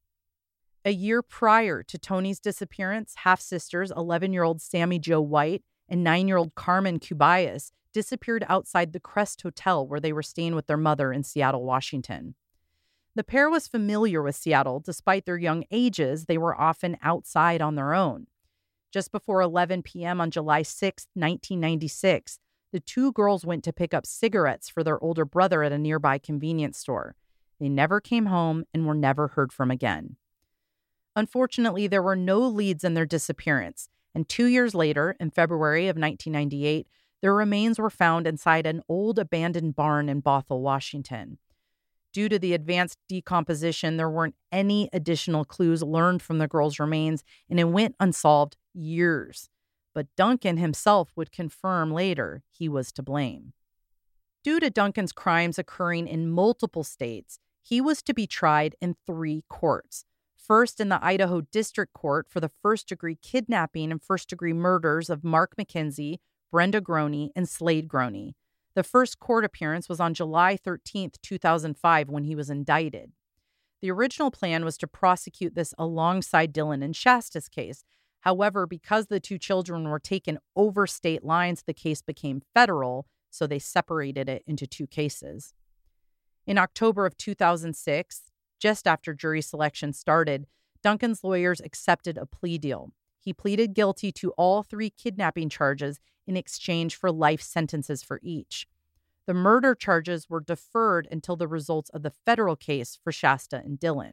A year prior to Tony's disappearance, half-sisters eleven-year-old Sammy Jo White and nine-year-old Carmen Cubayas disappeared outside the Crest Hotel where they were staying with their mother in Seattle, Washington. The pair was familiar with Seattle. Despite their young ages, they were often outside on their own. Just before eleven p.m. on July sixth, nineteen ninety-six, The two girls went to pick up cigarettes for their older brother at a nearby convenience store. They never came home and were never heard from again. Unfortunately, there were no leads in their disappearance, and two years later, in February of nineteen ninety-eight, their remains were found inside an old abandoned barn in Bothell, Washington. Due to the advanced decomposition, there weren't any additional clues learned from the girls' remains, and it went unsolved years. But Duncan himself would confirm later he was to blame. Due to Duncan's crimes occurring in multiple states, he was to be tried in three courts. First, in the Idaho District Court for the first-degree kidnapping and first-degree murders of Mark McKenzie, Brenda Groney, and Slade Groney. The first court appearance was on July thirteenth, two thousand five, when he was indicted. The original plan was to prosecute this alongside Dylan and Shasta's case. However, because the two children were taken over state lines, the case became federal, so they separated it into two cases. In October of two thousand six, just after jury selection started, Duncan's lawyers accepted a plea deal. He pleaded guilty to all three kidnapping charges in exchange for life sentences for each. The murder charges were deferred until the results of the federal case for Shasta and Dylan.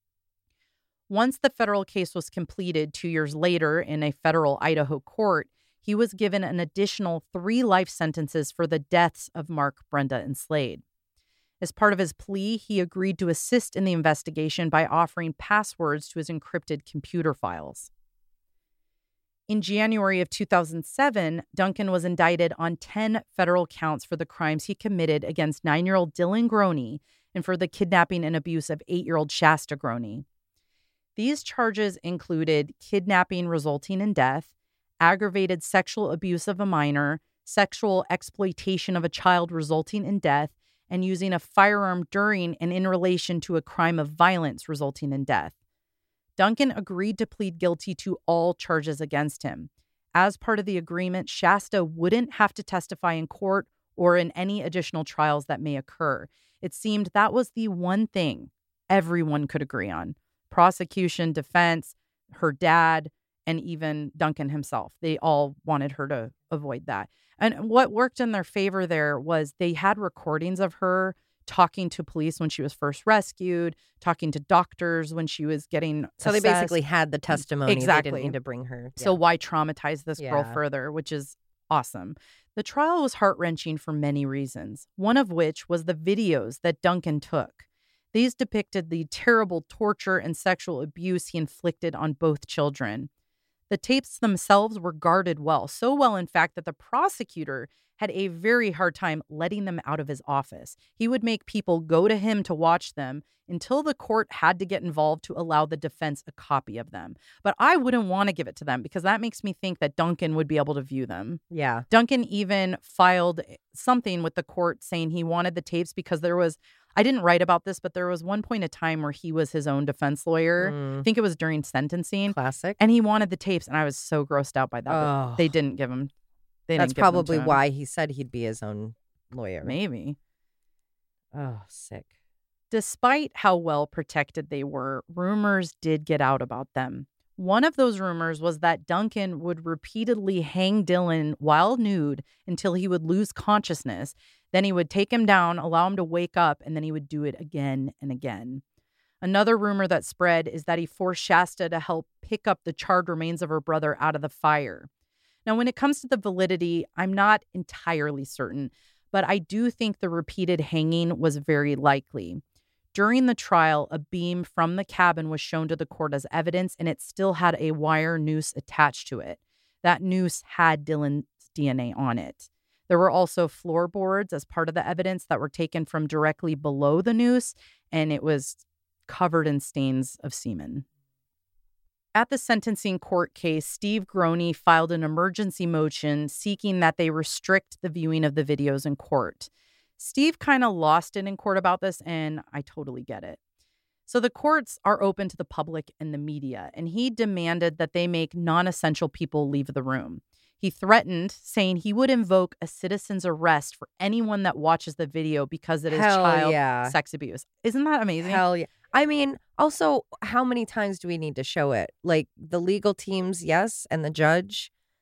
Once the federal case was completed two years later in a federal Idaho court, he was given an additional three life sentences for the deaths of Mark, Brenda, and Slade. As part of his plea, he agreed to assist in the investigation by offering passwords to his encrypted computer files. In January of two thousand seven, Duncan was indicted on ten federal counts for the crimes he committed against nine-year-old Dylan Groney and for the kidnapping and abuse of eight-year-old Shasta Groney. These charges included kidnapping resulting in death, aggravated sexual abuse of a minor, sexual exploitation of a child resulting in death, and using a firearm during and in relation to a crime of violence resulting in death. Duncan agreed to plead guilty to all charges against him. As part of the agreement, Shasta wouldn't have to testify in court or in any additional trials that may occur. It seemed that was the one thing everyone could agree on. Prosecution, defense, her dad, and even Duncan himself. They all wanted her to avoid that. And what worked in their favor there was they had recordings of her talking to police when she was first rescued, talking to doctors when she was getting So they assessed. basically had the testimony. Exactly. They didn't need to bring her. So Yeah. why traumatize this girl Yeah. further, which is awesome. The trial was heart-wrenching for many reasons, one of which was the videos that Duncan took. These depicted the terrible torture and sexual abuse he inflicted on both children. The tapes themselves were guarded well, so well, in fact, that the prosecutor had a very hard time letting them out of his office. He would make people go to him to watch them until the court had to get involved to allow the defense a copy of them. But I wouldn't want to give it to them because that makes me think that Duncan would be able to view them. Yeah. Duncan even filed something with the court saying he wanted the tapes because there was, I didn't write about this, but there was one point in time where he was his own defense lawyer. Mm. I think it was during sentencing. Classic. And he wanted the tapes, and I was so grossed out by that. but Oh. They didn't give him. They That's didn't give them to probably him. why he said he'd be his own lawyer. Maybe. Oh, sick. Despite how well protected they were, rumors did get out about them. One of those rumors was that Duncan would repeatedly hang Dylan while nude until he would lose consciousness. Then he would take him down, allow him to wake up, and then he would do it again and again. Another rumor that spread is that he forced Shasta to help pick up the charred remains of her brother out of the fire. Now, when it comes to the validity, I'm not entirely certain, but I do think the repeated hanging was very likely. During the trial, a beam from the cabin was shown to the court as evidence, and it still had a wire noose attached to it. That noose had Dylan's D N A on it. There were also floorboards as part of the evidence that were taken from directly below the noose, and it was covered in stains of semen. At the sentencing court case, Steve Groney filed an emergency motion seeking that they restrict the viewing of the videos in court. Steve kind of lost it in court about this, and I totally get it. So the courts are open to the public and the media, and he demanded that they make non-essential people leave the room. He threatened, saying he would invoke a citizen's arrest for anyone that watches the video because it is Hell child yeah. sex abuse. Isn't that amazing? Hell yeah. I mean, also, how many times do we need to show it? Like the legal teams, yes, and the judge.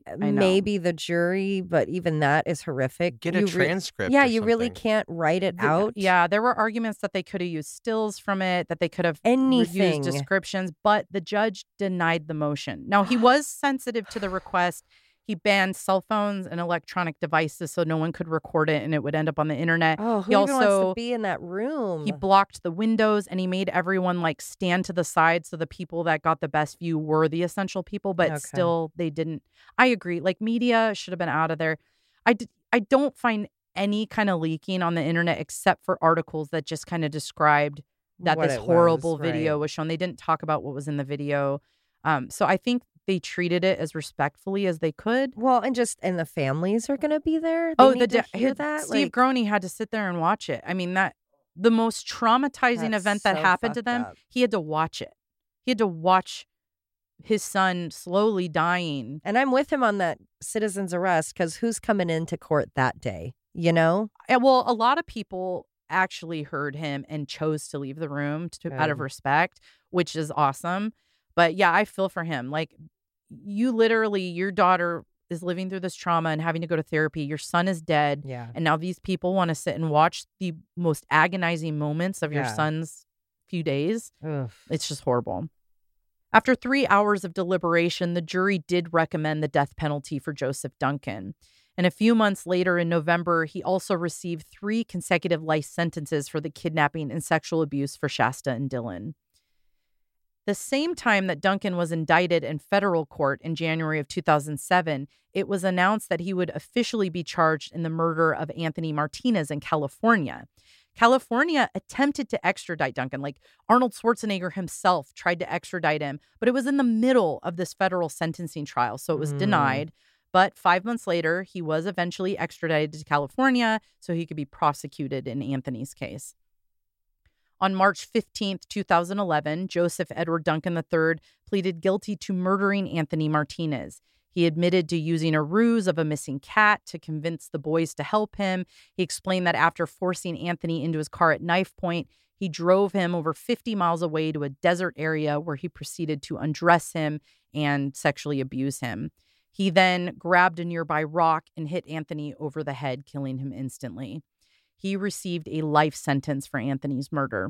I know. maybe the jury, but even that is horrific. Get a You re- transcript. yeah, or you really something. can't write it The- out. Yeah, there were arguments that they could have used stills from it, that they could have Anything. used descriptions, but the judge denied the motion. Now, he was sensitive to the request. He banned cell phones and electronic devices so no one could record it and it would end up on the internet. Oh, who he even wants also to be in that room? he blocked the windows and he made everyone like stand to the side so the people that got the best view were the essential people, but Okay. still they didn't. I agree. Like media should have been out of there. I, d- I don't find any kind of leaking on the internet except for articles that just kind of described that What this it was, horrible video right. was shown. They didn't talk about what was in the video. Um, so I think they treated it as respectfully as they could. Well, and just and the families are going to be there. They Oh, need the to da- hear his- that. Steve like, Groney had to sit there and watch it. I mean, that the most traumatizing That's event that so happened to fucked them, up. he had to watch it. He had to watch his son slowly dying. and I'm with him on that citizen's arrest because who's coming into court that day? You know, And, well, a lot of people actually heard him and chose to leave the room to, out of Good. respect, which is awesome. But yeah, I feel for him. Like, you literally, your daughter is living through this trauma and having to go to therapy. Your son is dead. yeah. And now these people want to sit and watch the most agonizing moments of your Yeah. son's few days. Ugh. It's just horrible. After three hours of deliberation, the jury did recommend the death penalty for Joseph Duncan. And a few months later in November, he also received three consecutive life sentences for the kidnapping and sexual abuse for Shasta and Dylan. The same time that Duncan was indicted in federal court in January of two thousand seven, it was announced that he would officially be charged in the murder of Anthony Martinez in California. California attempted to extradite Duncan. Like Arnold Schwarzenegger himself tried to extradite him, but it was in the middle of this federal sentencing trial, so it was Mm. denied. But five months later, he was eventually extradited to California so he could be prosecuted in Anthony's case. On March fifteenth, two thousand eleven, Joseph Edward Duncan the third pleaded guilty to murdering Anthony Martinez. He admitted to using a ruse of a missing cat to convince the boys to help him. He explained that after forcing Anthony into his car at knife point, he drove him over fifty miles away to a desert area where he proceeded to undress him and sexually abuse him. He then grabbed a nearby rock and hit Anthony over the head, killing him instantly. He received a life sentence for Anthony's murder.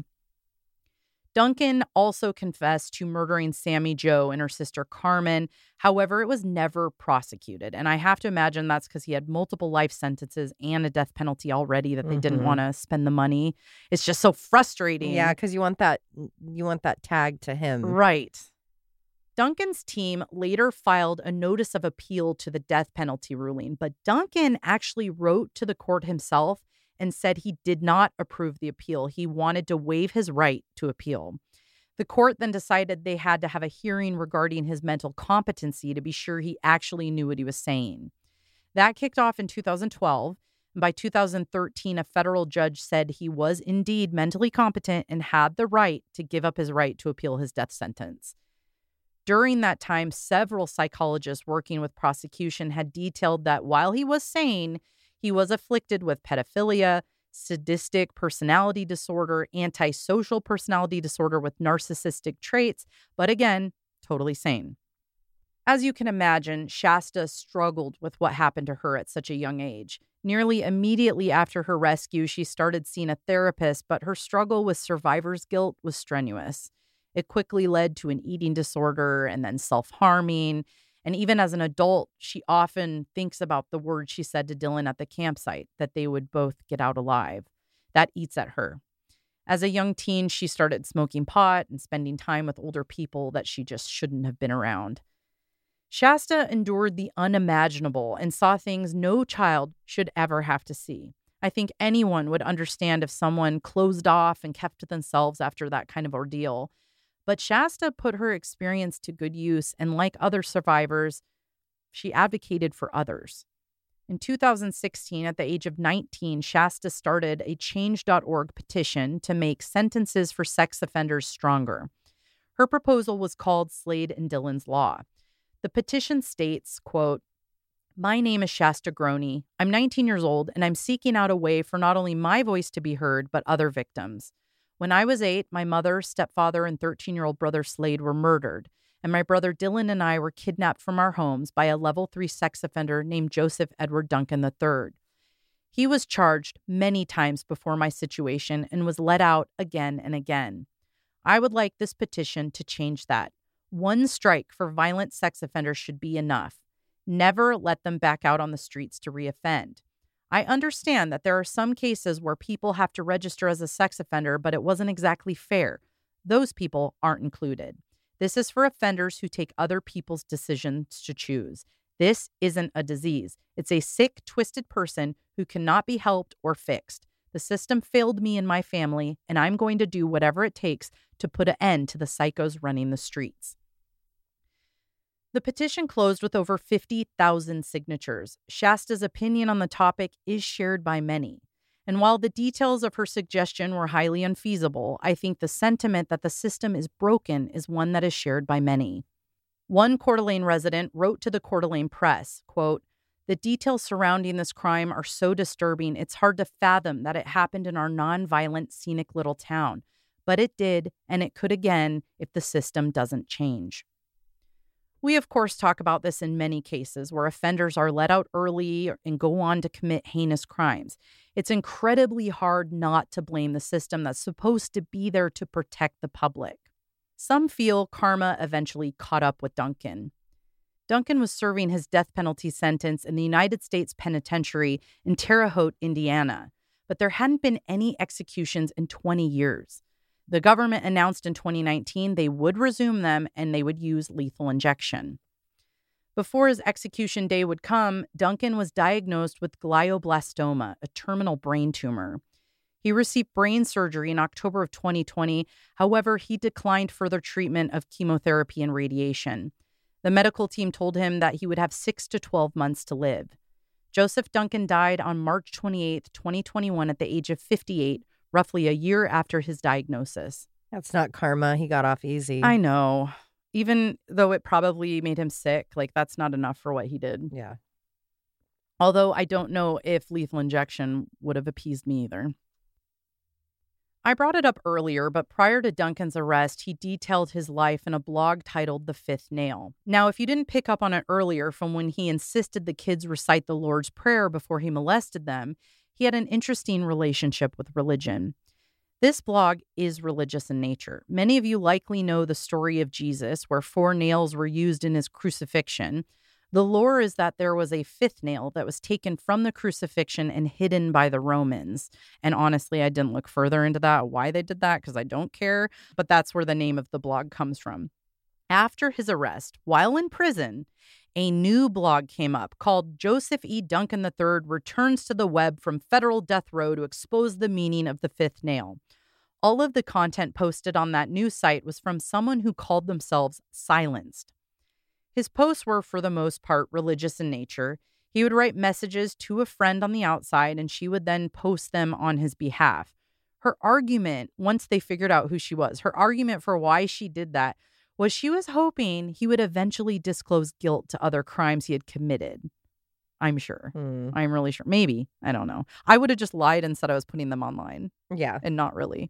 Duncan also confessed to murdering Sammy Jo and her sister Carmen. However, it was never prosecuted. And I have to imagine that's because he had multiple life sentences and a death penalty already that they didn't Mhm. want to spend the money. It's just so frustrating. Yeah, because you want that you want that tag to him. Right. Duncan's team later filed a notice of appeal to the death penalty ruling, but Duncan actually wrote to the court himself and said he did not approve the appeal. He wanted to waive his right to appeal. The court then decided they had to have a hearing regarding his mental competency to be sure he actually knew what he was saying. That kicked off in two thousand twelve. And by two thousand thirteen, a federal judge said he was indeed mentally competent and had the right to give up his right to appeal his death sentence. During that time, several psychologists working with prosecution had detailed that while he was sane, he was afflicted with pedophilia, sadistic personality disorder, antisocial personality disorder with narcissistic traits, but again, totally sane. As you can imagine, Shasta struggled with what happened to her at such a young age. Nearly immediately after her rescue, she started seeing a therapist, but her struggle with survivor's guilt was strenuous. It quickly led to an eating disorder and then self-harming. And even as an adult, she often thinks about the words she said to Dylan at the campsite, that they would both get out alive. That eats at her. As a young teen, she started smoking pot and spending time with older people that she just shouldn't have been around. Shasta endured the unimaginable and saw things no child should ever have to see. I think anyone would understand if someone closed off and kept to themselves after that kind of ordeal. But Shasta put her experience to good use, and like other survivors, she advocated for others. In two thousand sixteen, at the age of nineteen, Shasta started a change dot org petition to make sentences for sex offenders stronger. Her proposal was called Slade and Dylan's Law. The petition states, quote, "My name is Shasta Groney. I'm nineteen years old, and I'm seeking out a way for not only my voice to be heard, but other victims. When I was eight, my mother, stepfather, and thirteen-year-old brother Slade were murdered. and my brother Dylan and I were kidnapped from our homes by a level three sex offender named Joseph Edward Duncan the third. He was charged many times before my situation and was let out again and again. I would like this petition to change that. One strike for violent sex offenders should be enough. Never let them back out on the streets to reoffend. I understand that there are some cases where people have to register as a sex offender, but it wasn't exactly fair. Those people aren't included. This is for offenders who take other people's decisions to choose. This isn't a disease. It's a sick, twisted person who cannot be helped or fixed. The system failed me and my family, and I'm going to do whatever it takes to put an end to the psychos running the streets. The petition closed with over fifty thousand signatures. Shasta's opinion on the topic is shared by many. And while the details of her suggestion were highly unfeasible, I think the sentiment that the system is broken is one that is shared by many. One Coeur d'Alene resident wrote to the Coeur d'Alene Press, quote, "The details surrounding this crime are so disturbing, it's hard to fathom that it happened in our nonviolent, scenic little town. But it did, and it could again if the system doesn't change." We, of course, talk about this in many cases where offenders are let out early and go on to commit heinous crimes. It's incredibly hard not to blame the system that's supposed to be there to protect the public. Some feel karma eventually caught up with Duncan. Duncan was serving his death penalty sentence in the United States Penitentiary in Terre Haute, Indiana, but there hadn't been any executions in twenty years. The government announced in twenty nineteen they would resume them and they would use lethal injection. Before his execution day would come, Duncan was diagnosed with glioblastoma, a terminal brain tumor. He received brain surgery in October of twenty twenty. However, he declined further treatment of chemotherapy and radiation. The medical team told him that he would have six to twelve months to live. Joseph Duncan died on March twenty-eighth, twenty twenty-one at the age of fifty-eight, roughly a year after his diagnosis. That's not karma. He got off easy. I know. Even though it probably made him sick, like that's not enough for what he did. Yeah. Although I don't know if lethal injection would have appeased me either. I brought it up earlier, but prior to Duncan's arrest, he detailed his life in a blog titled The Fifth Nail. Now, if you didn't pick up on it earlier from when he insisted the kids recite the Lord's Prayer before he molested them, he had an interesting relationship with religion. This blog is religious in nature. Many of you likely know the story of Jesus, where four nails were used in his crucifixion. The lore is that there was a fifth nail that was taken from the crucifixion and hidden by the Romans. And honestly, I didn't look further into that, why they did that, because I don't care. But that's where the name of the blog comes from. After his arrest, while in prison, a new blog came up called Joseph E. Duncan the third Returns to the Web from Federal Death Row to Expose the Meaning of the Fifth Nail. All of the content posted on that news site was from someone who called themselves Silenced. His posts were, for the most part, religious in nature. He would write messages to a friend on the outside, and she would then post them on his behalf. Her argument, once they figured out who she was, her argument for why she did that was she was hoping he would eventually disclose guilt to other crimes he had committed. I'm sure. Hmm. I'm really sure. Maybe. I don't know. I would have just lied and said I was putting them online. Yeah. And not really.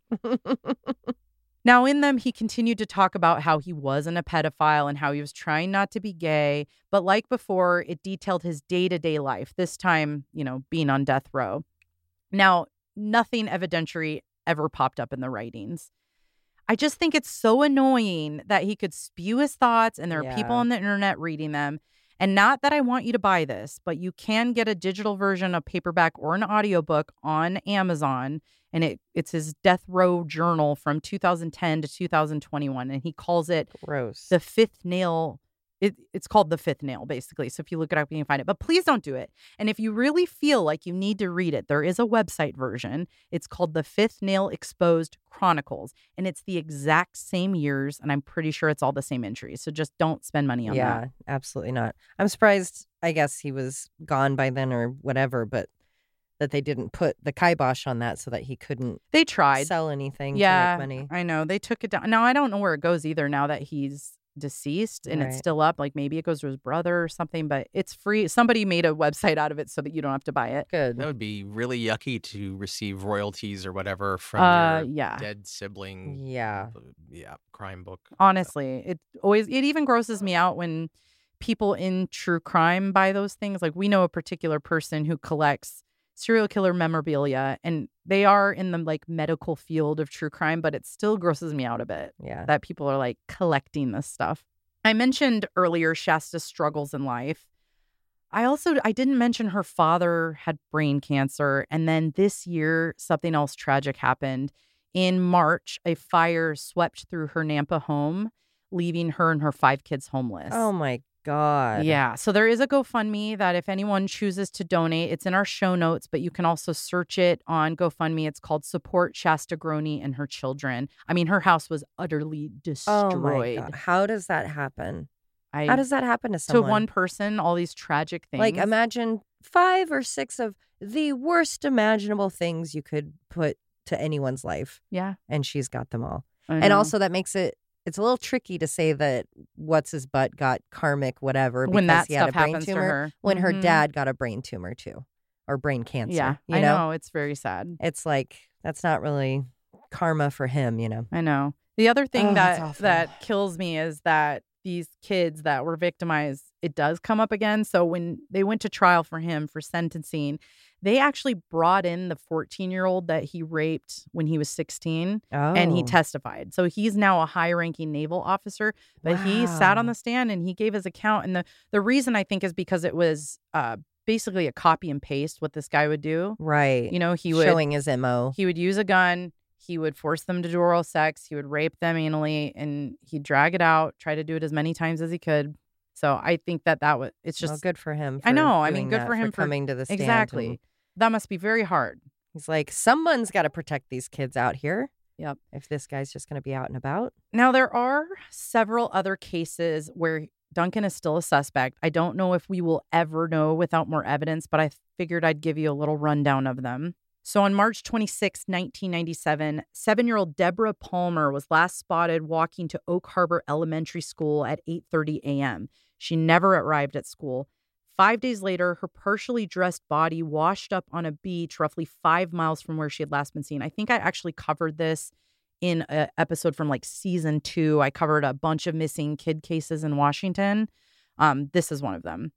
Now, in them, he continued to talk about how he wasn't a pedophile and how he was trying not to be gay. But like before, it detailed his day-to-day life, this time, you know, being on death row. Now, nothing evidentiary ever popped up in the writings. I just think it's so annoying that he could spew his thoughts and there are Yeah. people on the internet reading them. And not that I want you to buy this, but you can get a digital version, a paperback or an audiobook on Amazon. And it it's his Death Row Journal from two thousand ten to two thousand twenty-one. And he calls it Gross. The Fifth Nail. It, it's called The Fifth Nail, basically. So if you look it up, you can find it. But please don't do it. And if you really feel like you need to read it, there is a website version. It's called The Fifth Nail Exposed Chronicles. And it's the exact same years. And I'm pretty sure it's all the same entries. So just don't spend money on yeah, that. absolutely not. I'm surprised, I guess he was gone by then or whatever, but that they didn't put the kibosh on that so that he couldn't They tried. sell anything Yeah, to make money. I know. They took it down. Now, I don't know where it goes either now that he's deceased and it's Right. still up. Like maybe it goes to his brother or something, but it's free. Somebody made a website out of it so that you don't have to buy it. That Good. would be really yucky to receive royalties or whatever from Uh, your yeah. dead sibling. Yeah. uh, Yeah, crime book. So, Honestly, it always, it even grosses me out when people in true crime buy those things. Like we know a particular person who collects serial killer memorabilia and they are in the like medical field of true crime, but it still grosses me out a bit Yeah. that people are like collecting this stuff. I mentioned earlier Shasta's struggles in life. I also, I didn't mention her father had brain cancer. And then this year, something else tragic happened. In March, a fire swept through her Nampa home, leaving her and her five kids homeless. Oh my God. Yeah. So there is a GoFundMe that if anyone chooses to donate, it's in our show notes, but you can also search it on GoFundMe. It's called Support Shasta Groney and Her Children. I mean, her house was utterly destroyed. Oh my God. How does that happen? I, How does that happen to to someone? one person, all these tragic things. Like imagine five or six of the worst imaginable things you could put to anyone's life. Yeah. And she's got them all. I And know. also that makes it, it's a little tricky to say that what's his butt got karmic whatever when because that he had a stuff brain happens tumor. to her. When her Mhm. dad got a brain tumor too, or brain cancer. Yeah. you I know? know. It's very sad. It's like that's not really karma for him, you know. I know. The other thing Oh, that's that awful. that kills me is that these kids that were victimized, it does come up again. So when they went to trial for him for sentencing, they actually brought in the fourteen-year-old that he raped when he was sixteen, Oh, and he testified. So he's now a high-ranking naval officer, but he sat on Wow. the stand and he gave his account. And the, the reason I think is because it was uh, basically a copy and paste what this guy would do. right. You know, he would showing his M O. he would use a gun. He would force them to do oral sex. He would rape them anally, and he'd drag it out, try to do it as many times as he could. So I think that that was, it's just, Well, good for him. I for know. I mean, doing good that, for him for- coming to the stand. exactly. and That must be very hard. He's like, someone's got to protect these kids out here. Yep. If this guy's just going to be out and about. Now, there are several other cases where Duncan is still a suspect. I don't know if we will ever know without more evidence, but I figured I'd give you a little rundown of them. So on March twenty-sixth, nineteen ninety-seven, seven-year-old Deborah Palmer was last spotted walking to Oak Harbor Elementary School at eight thirty a.m. She never arrived at school. Five days later, her partially dressed body washed up on a beach roughly five miles from where she had last been seen. I think I actually covered this in an episode from like season two. I covered a bunch of missing kid cases in Washington. Um, this is one of them.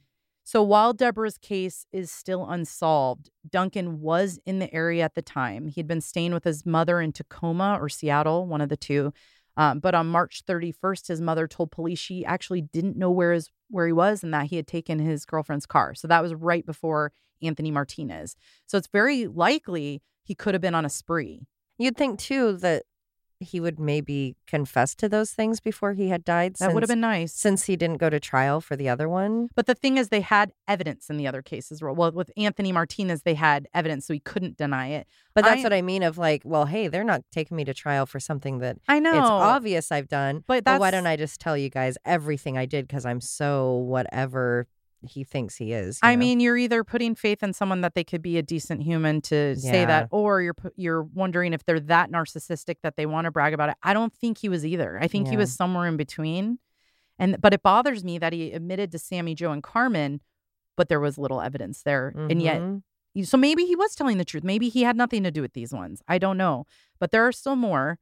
So while Deborah's case is still unsolved, Duncan was in the area at the time. He'd been staying with his mother in Tacoma or Seattle, one of the two. Um, but on March thirty-first, his mother told police she actually didn't know where his where he was and that he had taken his girlfriend's car. So that was right before Anthony Martinez. So it's very likely he could have been on a spree. You'd think, too, that he would maybe confess to those things before he had died. That would have since- been nice. Since he didn't go to trial for the other one. But the thing is, they had evidence in the other cases. Well, with Anthony Martinez, they had evidence, so he couldn't deny it. But that's I- what I mean of like, well, hey, they're not taking me to trial for something that I know. it's obvious I've done. But But why that's- don't I just tell you guys everything I did because I'm so whatever he thinks he is. you I know? mean, you're either putting faith in someone that they could be a decent human to say Yeah. that, or you're pu- you're wondering if they're that narcissistic that they want to brag about it. I don't think he was either. I think he Yeah. was somewhere in between. And but it bothers me that he admitted to Sammy, Joe, and Carmen, but there was little evidence there, and yet. Mhm. So maybe he was telling the truth. Maybe he had nothing to do with these ones. I don't know. But there are still more.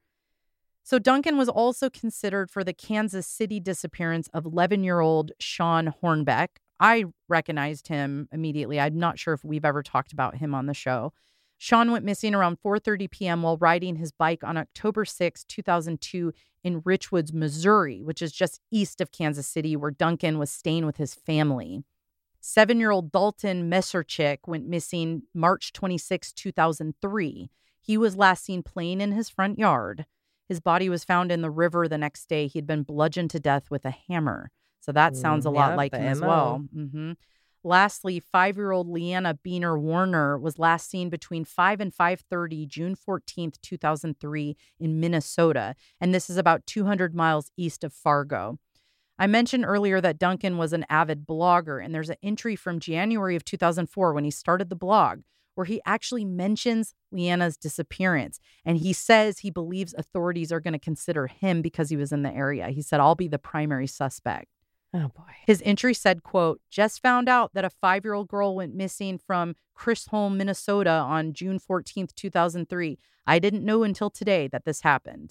So Duncan was also considered for the Kansas City disappearance of eleven-year-old Sean Hornbeck. I recognized him immediately. I'm not sure if we've ever talked about him on the show. Sean went missing around four thirty p.m. while riding his bike on October sixth, two thousand two in Richwoods, Missouri, which is just east of Kansas City, where Duncan was staying with his family. Seven-year-old Dalton Messerchick went missing March twenty-sixth, two thousand three. He was last seen playing in his front yard. His body was found in the river the next day. He'd been bludgeoned to death with a hammer. So that sounds a Mm, lot yep, like the him as M O. well. hmm Lastly, five-year-old Leanna Beener Warner was last seen between five and five thirty, June fourteenth, two thousand three in Minnesota. And this is about two hundred miles east of Fargo. I mentioned earlier that Duncan was an avid blogger, and there's an entry from January of two thousand four when he started the blog where he actually mentions Leanna's disappearance. And he says he believes authorities are going to consider him because he was in the area. He said, I'll be the primary suspect. Oh, boy. His entry said, quote, just found out that a five-year-old girl went missing from Chisholm, Minnesota on June fourteenth, two thousand three. I didn't know until today that this happened.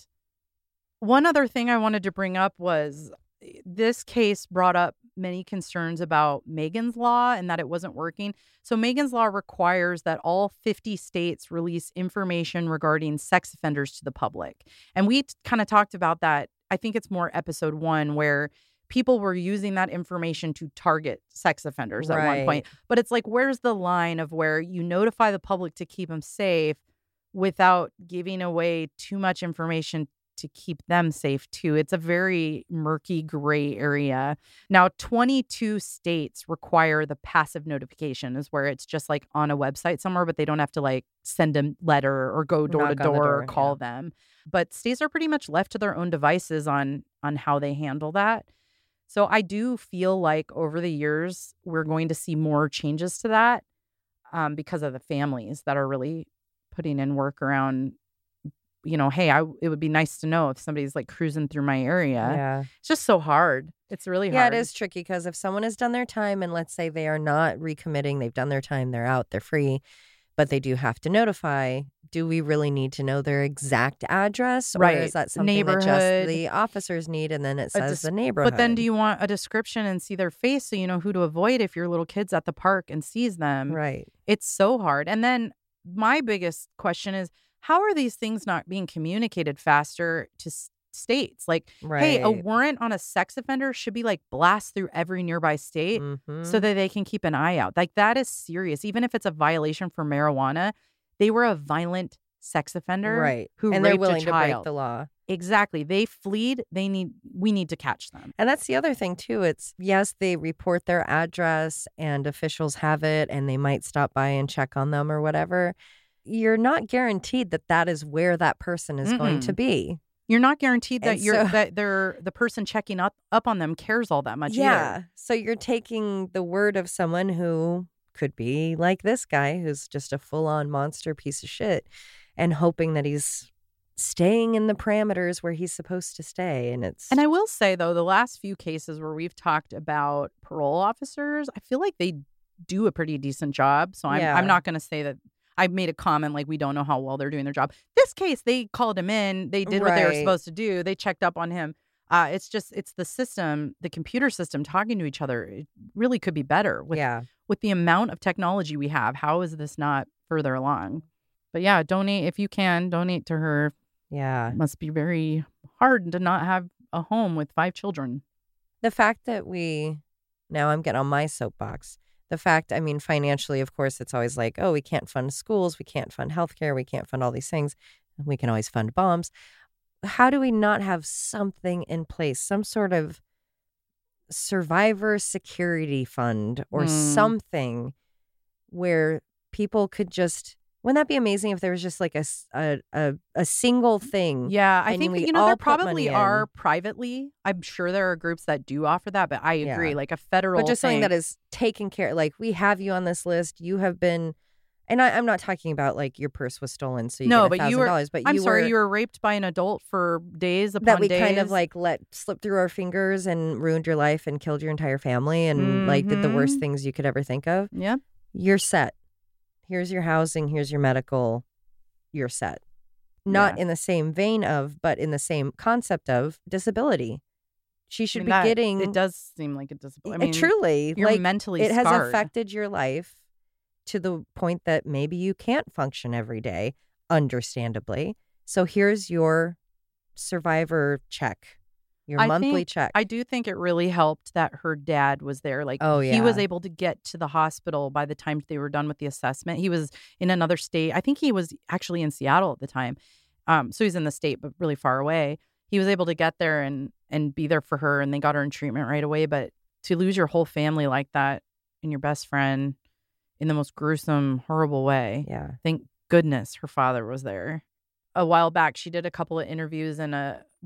One other thing I wanted to bring up was this case brought up many concerns about Megan's Law and that it wasn't working. So Megan's Law requires that all fifty states release information regarding sex offenders to the public. And we t- kind of talked about that. I think it's more episode one, where people were using that information to target sex offenders at Right. one point. But it's like, where's the line of where you notify the public to keep them safe without giving away too much information to keep them safe too? It's a very murky gray area. Now, twenty-two states require the passive notification, is where it's just like on a website somewhere, but they don't have to like send a letter or go door Knock to on the door or door, call yeah. them. But states are pretty much left to their own devices on on how they handle that. So I do feel like over the years, we're going to see more changes to that um, because of the families that are really putting in work around, you know, hey, I, it would be nice to know if somebody's like cruising through my area. Yeah. It's just so hard. It's really Yeah, hard. it is tricky because if someone has done their time and let's say they are not recommitting, they've done their time, they're out, they're free, but they do have to notify. Do we really need to know their exact address? Or Right. is that something that just Neighborhood. the officers need and then it A says des- the neighborhood? But then do you want a description and see their face so you know who to avoid if your little kid's at the park and sees them? Right. It's so hard. And then my biggest question is, how are these things not being communicated faster to s- states? Like, hey, a Right. warrant on a sex offender should be like blast through every nearby state Mhm. so that they can keep an eye out. Like, that is serious. Even if it's a violation for marijuana, they were a violent sex offender Right. who and they're raped willing a to break child. the law. Exactly. They fleed. They need. We need to catch them. And that's the other thing, too. It's, yes, they report their address and officials have it and they might stop by and check on them or whatever. You're not guaranteed that that is where that person is going to Mm-mm. be. You're not guaranteed that And you're so- that they're the person checking up up on them cares all that much Yeah. either. So you're taking the word of someone who could be like this guy who's just a full-on monster piece of shit and hoping that he's staying in the parameters where he's supposed to stay. And it's And I will say, though, the last few cases where we've talked about parole officers, I feel like they do a pretty decent job. So I'm, Yeah. I'm not going to say that I made a comment like we don't know how well they're doing their job. This case, they called him in. They did what they were Right. supposed to do. They checked up on him. Uh, it's just it's the system, the computer system talking to each other. It really could be better with yeah. with the amount of technology we have. How is this not further along? But yeah, donate if you can. Donate to her. Yeah. It must be very hard to not have a home with five children. The fact that we, now I'm getting on my soapbox. The fact, I mean, financially, of course, it's always like, oh, we can't fund schools, we can't fund healthcare, we can't fund all these things. We can always fund bombs. How do we not have something in place, some sort of survivor security fund or Mm. something where people could just, wouldn't that be amazing if there was just like a, s- a, a, a single thing? Yeah, I And think we that, you know all there put money probably in. are privately. I'm sure there are groups that do offer that, but I agree. Yeah. Like a federal, But just something thing. that is taken care, like we have you on this list, you have been, and I, I'm not talking about like your purse was stolen, so you No, get but you a were- thousand dollars. But I'm you sorry, were, you were raped by an adult for days upon that we days. kind of like let slip through our fingers and ruined your life and killed your entire family and like did the worst Mhm. things you could ever think of. Yep. You're set. Here's your housing. Here's your medical. You're set. Not Yeah. in the same vein of, but in the same concept of disability. She I should mean, be that- getting. It does seem like it does. I uh, mean, truly, you're like mentally it has scarred. affected your life to the point that maybe you can't function every day, understandably. So here's your survivor check, your I monthly think- check. I do think it really helped that her dad was there. Like, Oh, he was yeah. able to get to the hospital by the time they were done with the assessment. He was in another state. I think he was actually in Seattle at the time. Um, so he's in the state, but really far away. He was able to get there and and be there for her, and they got her in treatment right away. But to lose your whole family like that and your best friend in the most gruesome, horrible way. yeah. Thank goodness her father was there. A while back, she did a couple of interviews, and uh,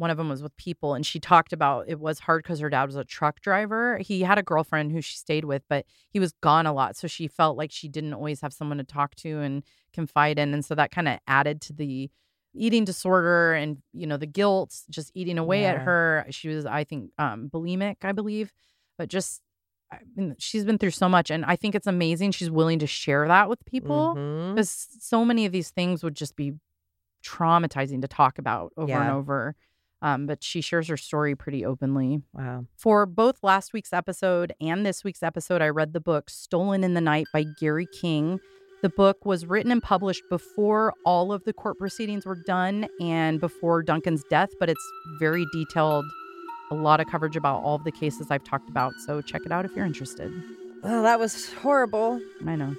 one of them was with People, and she talked about it was hard because her dad was a truck driver. He had a girlfriend who she stayed with, but he was gone a lot. So she felt like she didn't always have someone to talk to and confide in. And so that kind of added to the eating disorder and, you know, the guilt just eating away Yeah. at her. She was, I think, um, bulimic, I believe, but just I mean, she's been through so much. And I think it's amazing she's willing to share that with people Mhm. because so many of these things would just be traumatizing to talk about over and Yeah. over. Um, but she shares her story pretty openly. Wow. For both last week's episode and this week's episode, I read the book Stolen in the Night by Gary King. The book was written and published before all of the court proceedings were done and before Duncan's death, but it's very detailed, a lot of coverage about all of the cases I've talked about. So check it out if you're interested. Well, that was horrible. I know.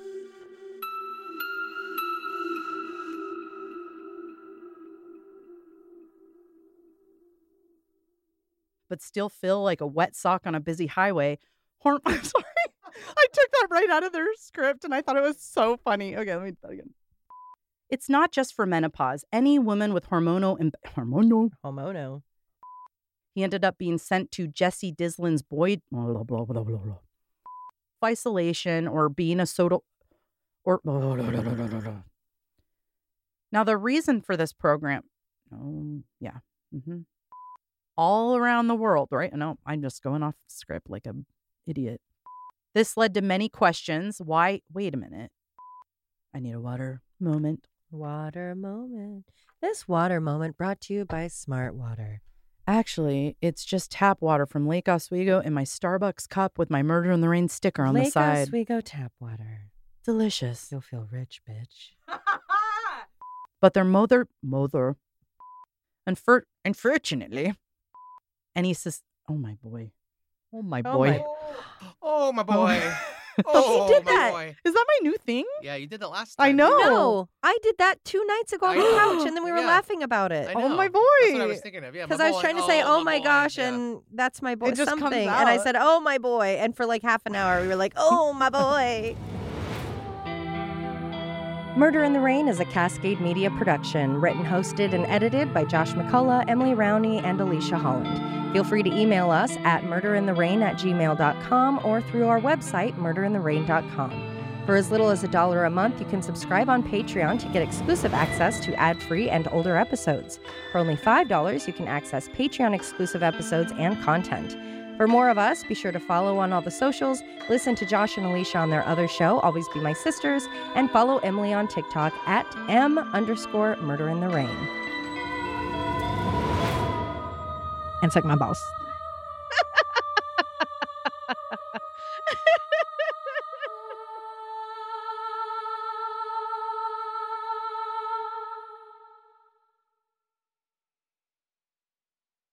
But still feel like a wet sock on a busy highway. Horm- I'm sorry. I took that right out of their script and I thought it was so funny. Okay, let me do that again. It's not just for menopause. Any woman with hormonal imp- hormonal. Homono. He ended up being sent to Jesse Dislin's Boyd blah, blah, blah, blah, blah, blah. Isolation or being a soda or blah, blah, blah, blah, blah, blah. Now the reason for this program, oh yeah, mm-hmm. all around the world, right? No, I'm just going off script like an idiot. This led to many questions. Why? Wait a minute. I need a water moment. Water moment. This water moment brought to you by Smart Water. Actually, it's just tap water from Lake Oswego in my Starbucks cup with my Murder in the Rain sticker on Lake the side. Oswego tap water. Delicious. You'll feel rich, bitch. But their mother, mother, unfor- unfortunately, and he says, oh my boy. Oh my Oh boy. my- Oh, my boy. He Oh, did my that. boy. Is that my new thing? Yeah, you did that last I time. know. No, I did that two nights ago on I the know. couch, and then we were Yeah. laughing about it. I Oh, know. my That's what I boy. was thinking of. Yeah, Because my I was boy. trying to say, oh, oh my boy. gosh, Yeah. and that's my boy It just comes something. And I out. said, oh my boy. And for like half an hour, we were like, oh my boy. Murder in the Rain is a Cascade Media production, written, hosted, and edited by Josh McCullough, Emily Rowney, and Alicia Holland. Feel free to email us at murderintherain at gmail dot com or through our website, murder in the rain dot com. For as little as a dollar a month, you can subscribe on Patreon to get exclusive access to ad-free and older episodes. For only five dollars, you can access Patreon-exclusive episodes and content. For more of us, be sure to follow on all the socials, listen to Josh and Alicia on their other show, Always Be My Sisters, and follow Emily on TikTok at M underscore Murder in the Rain. And suck my balls.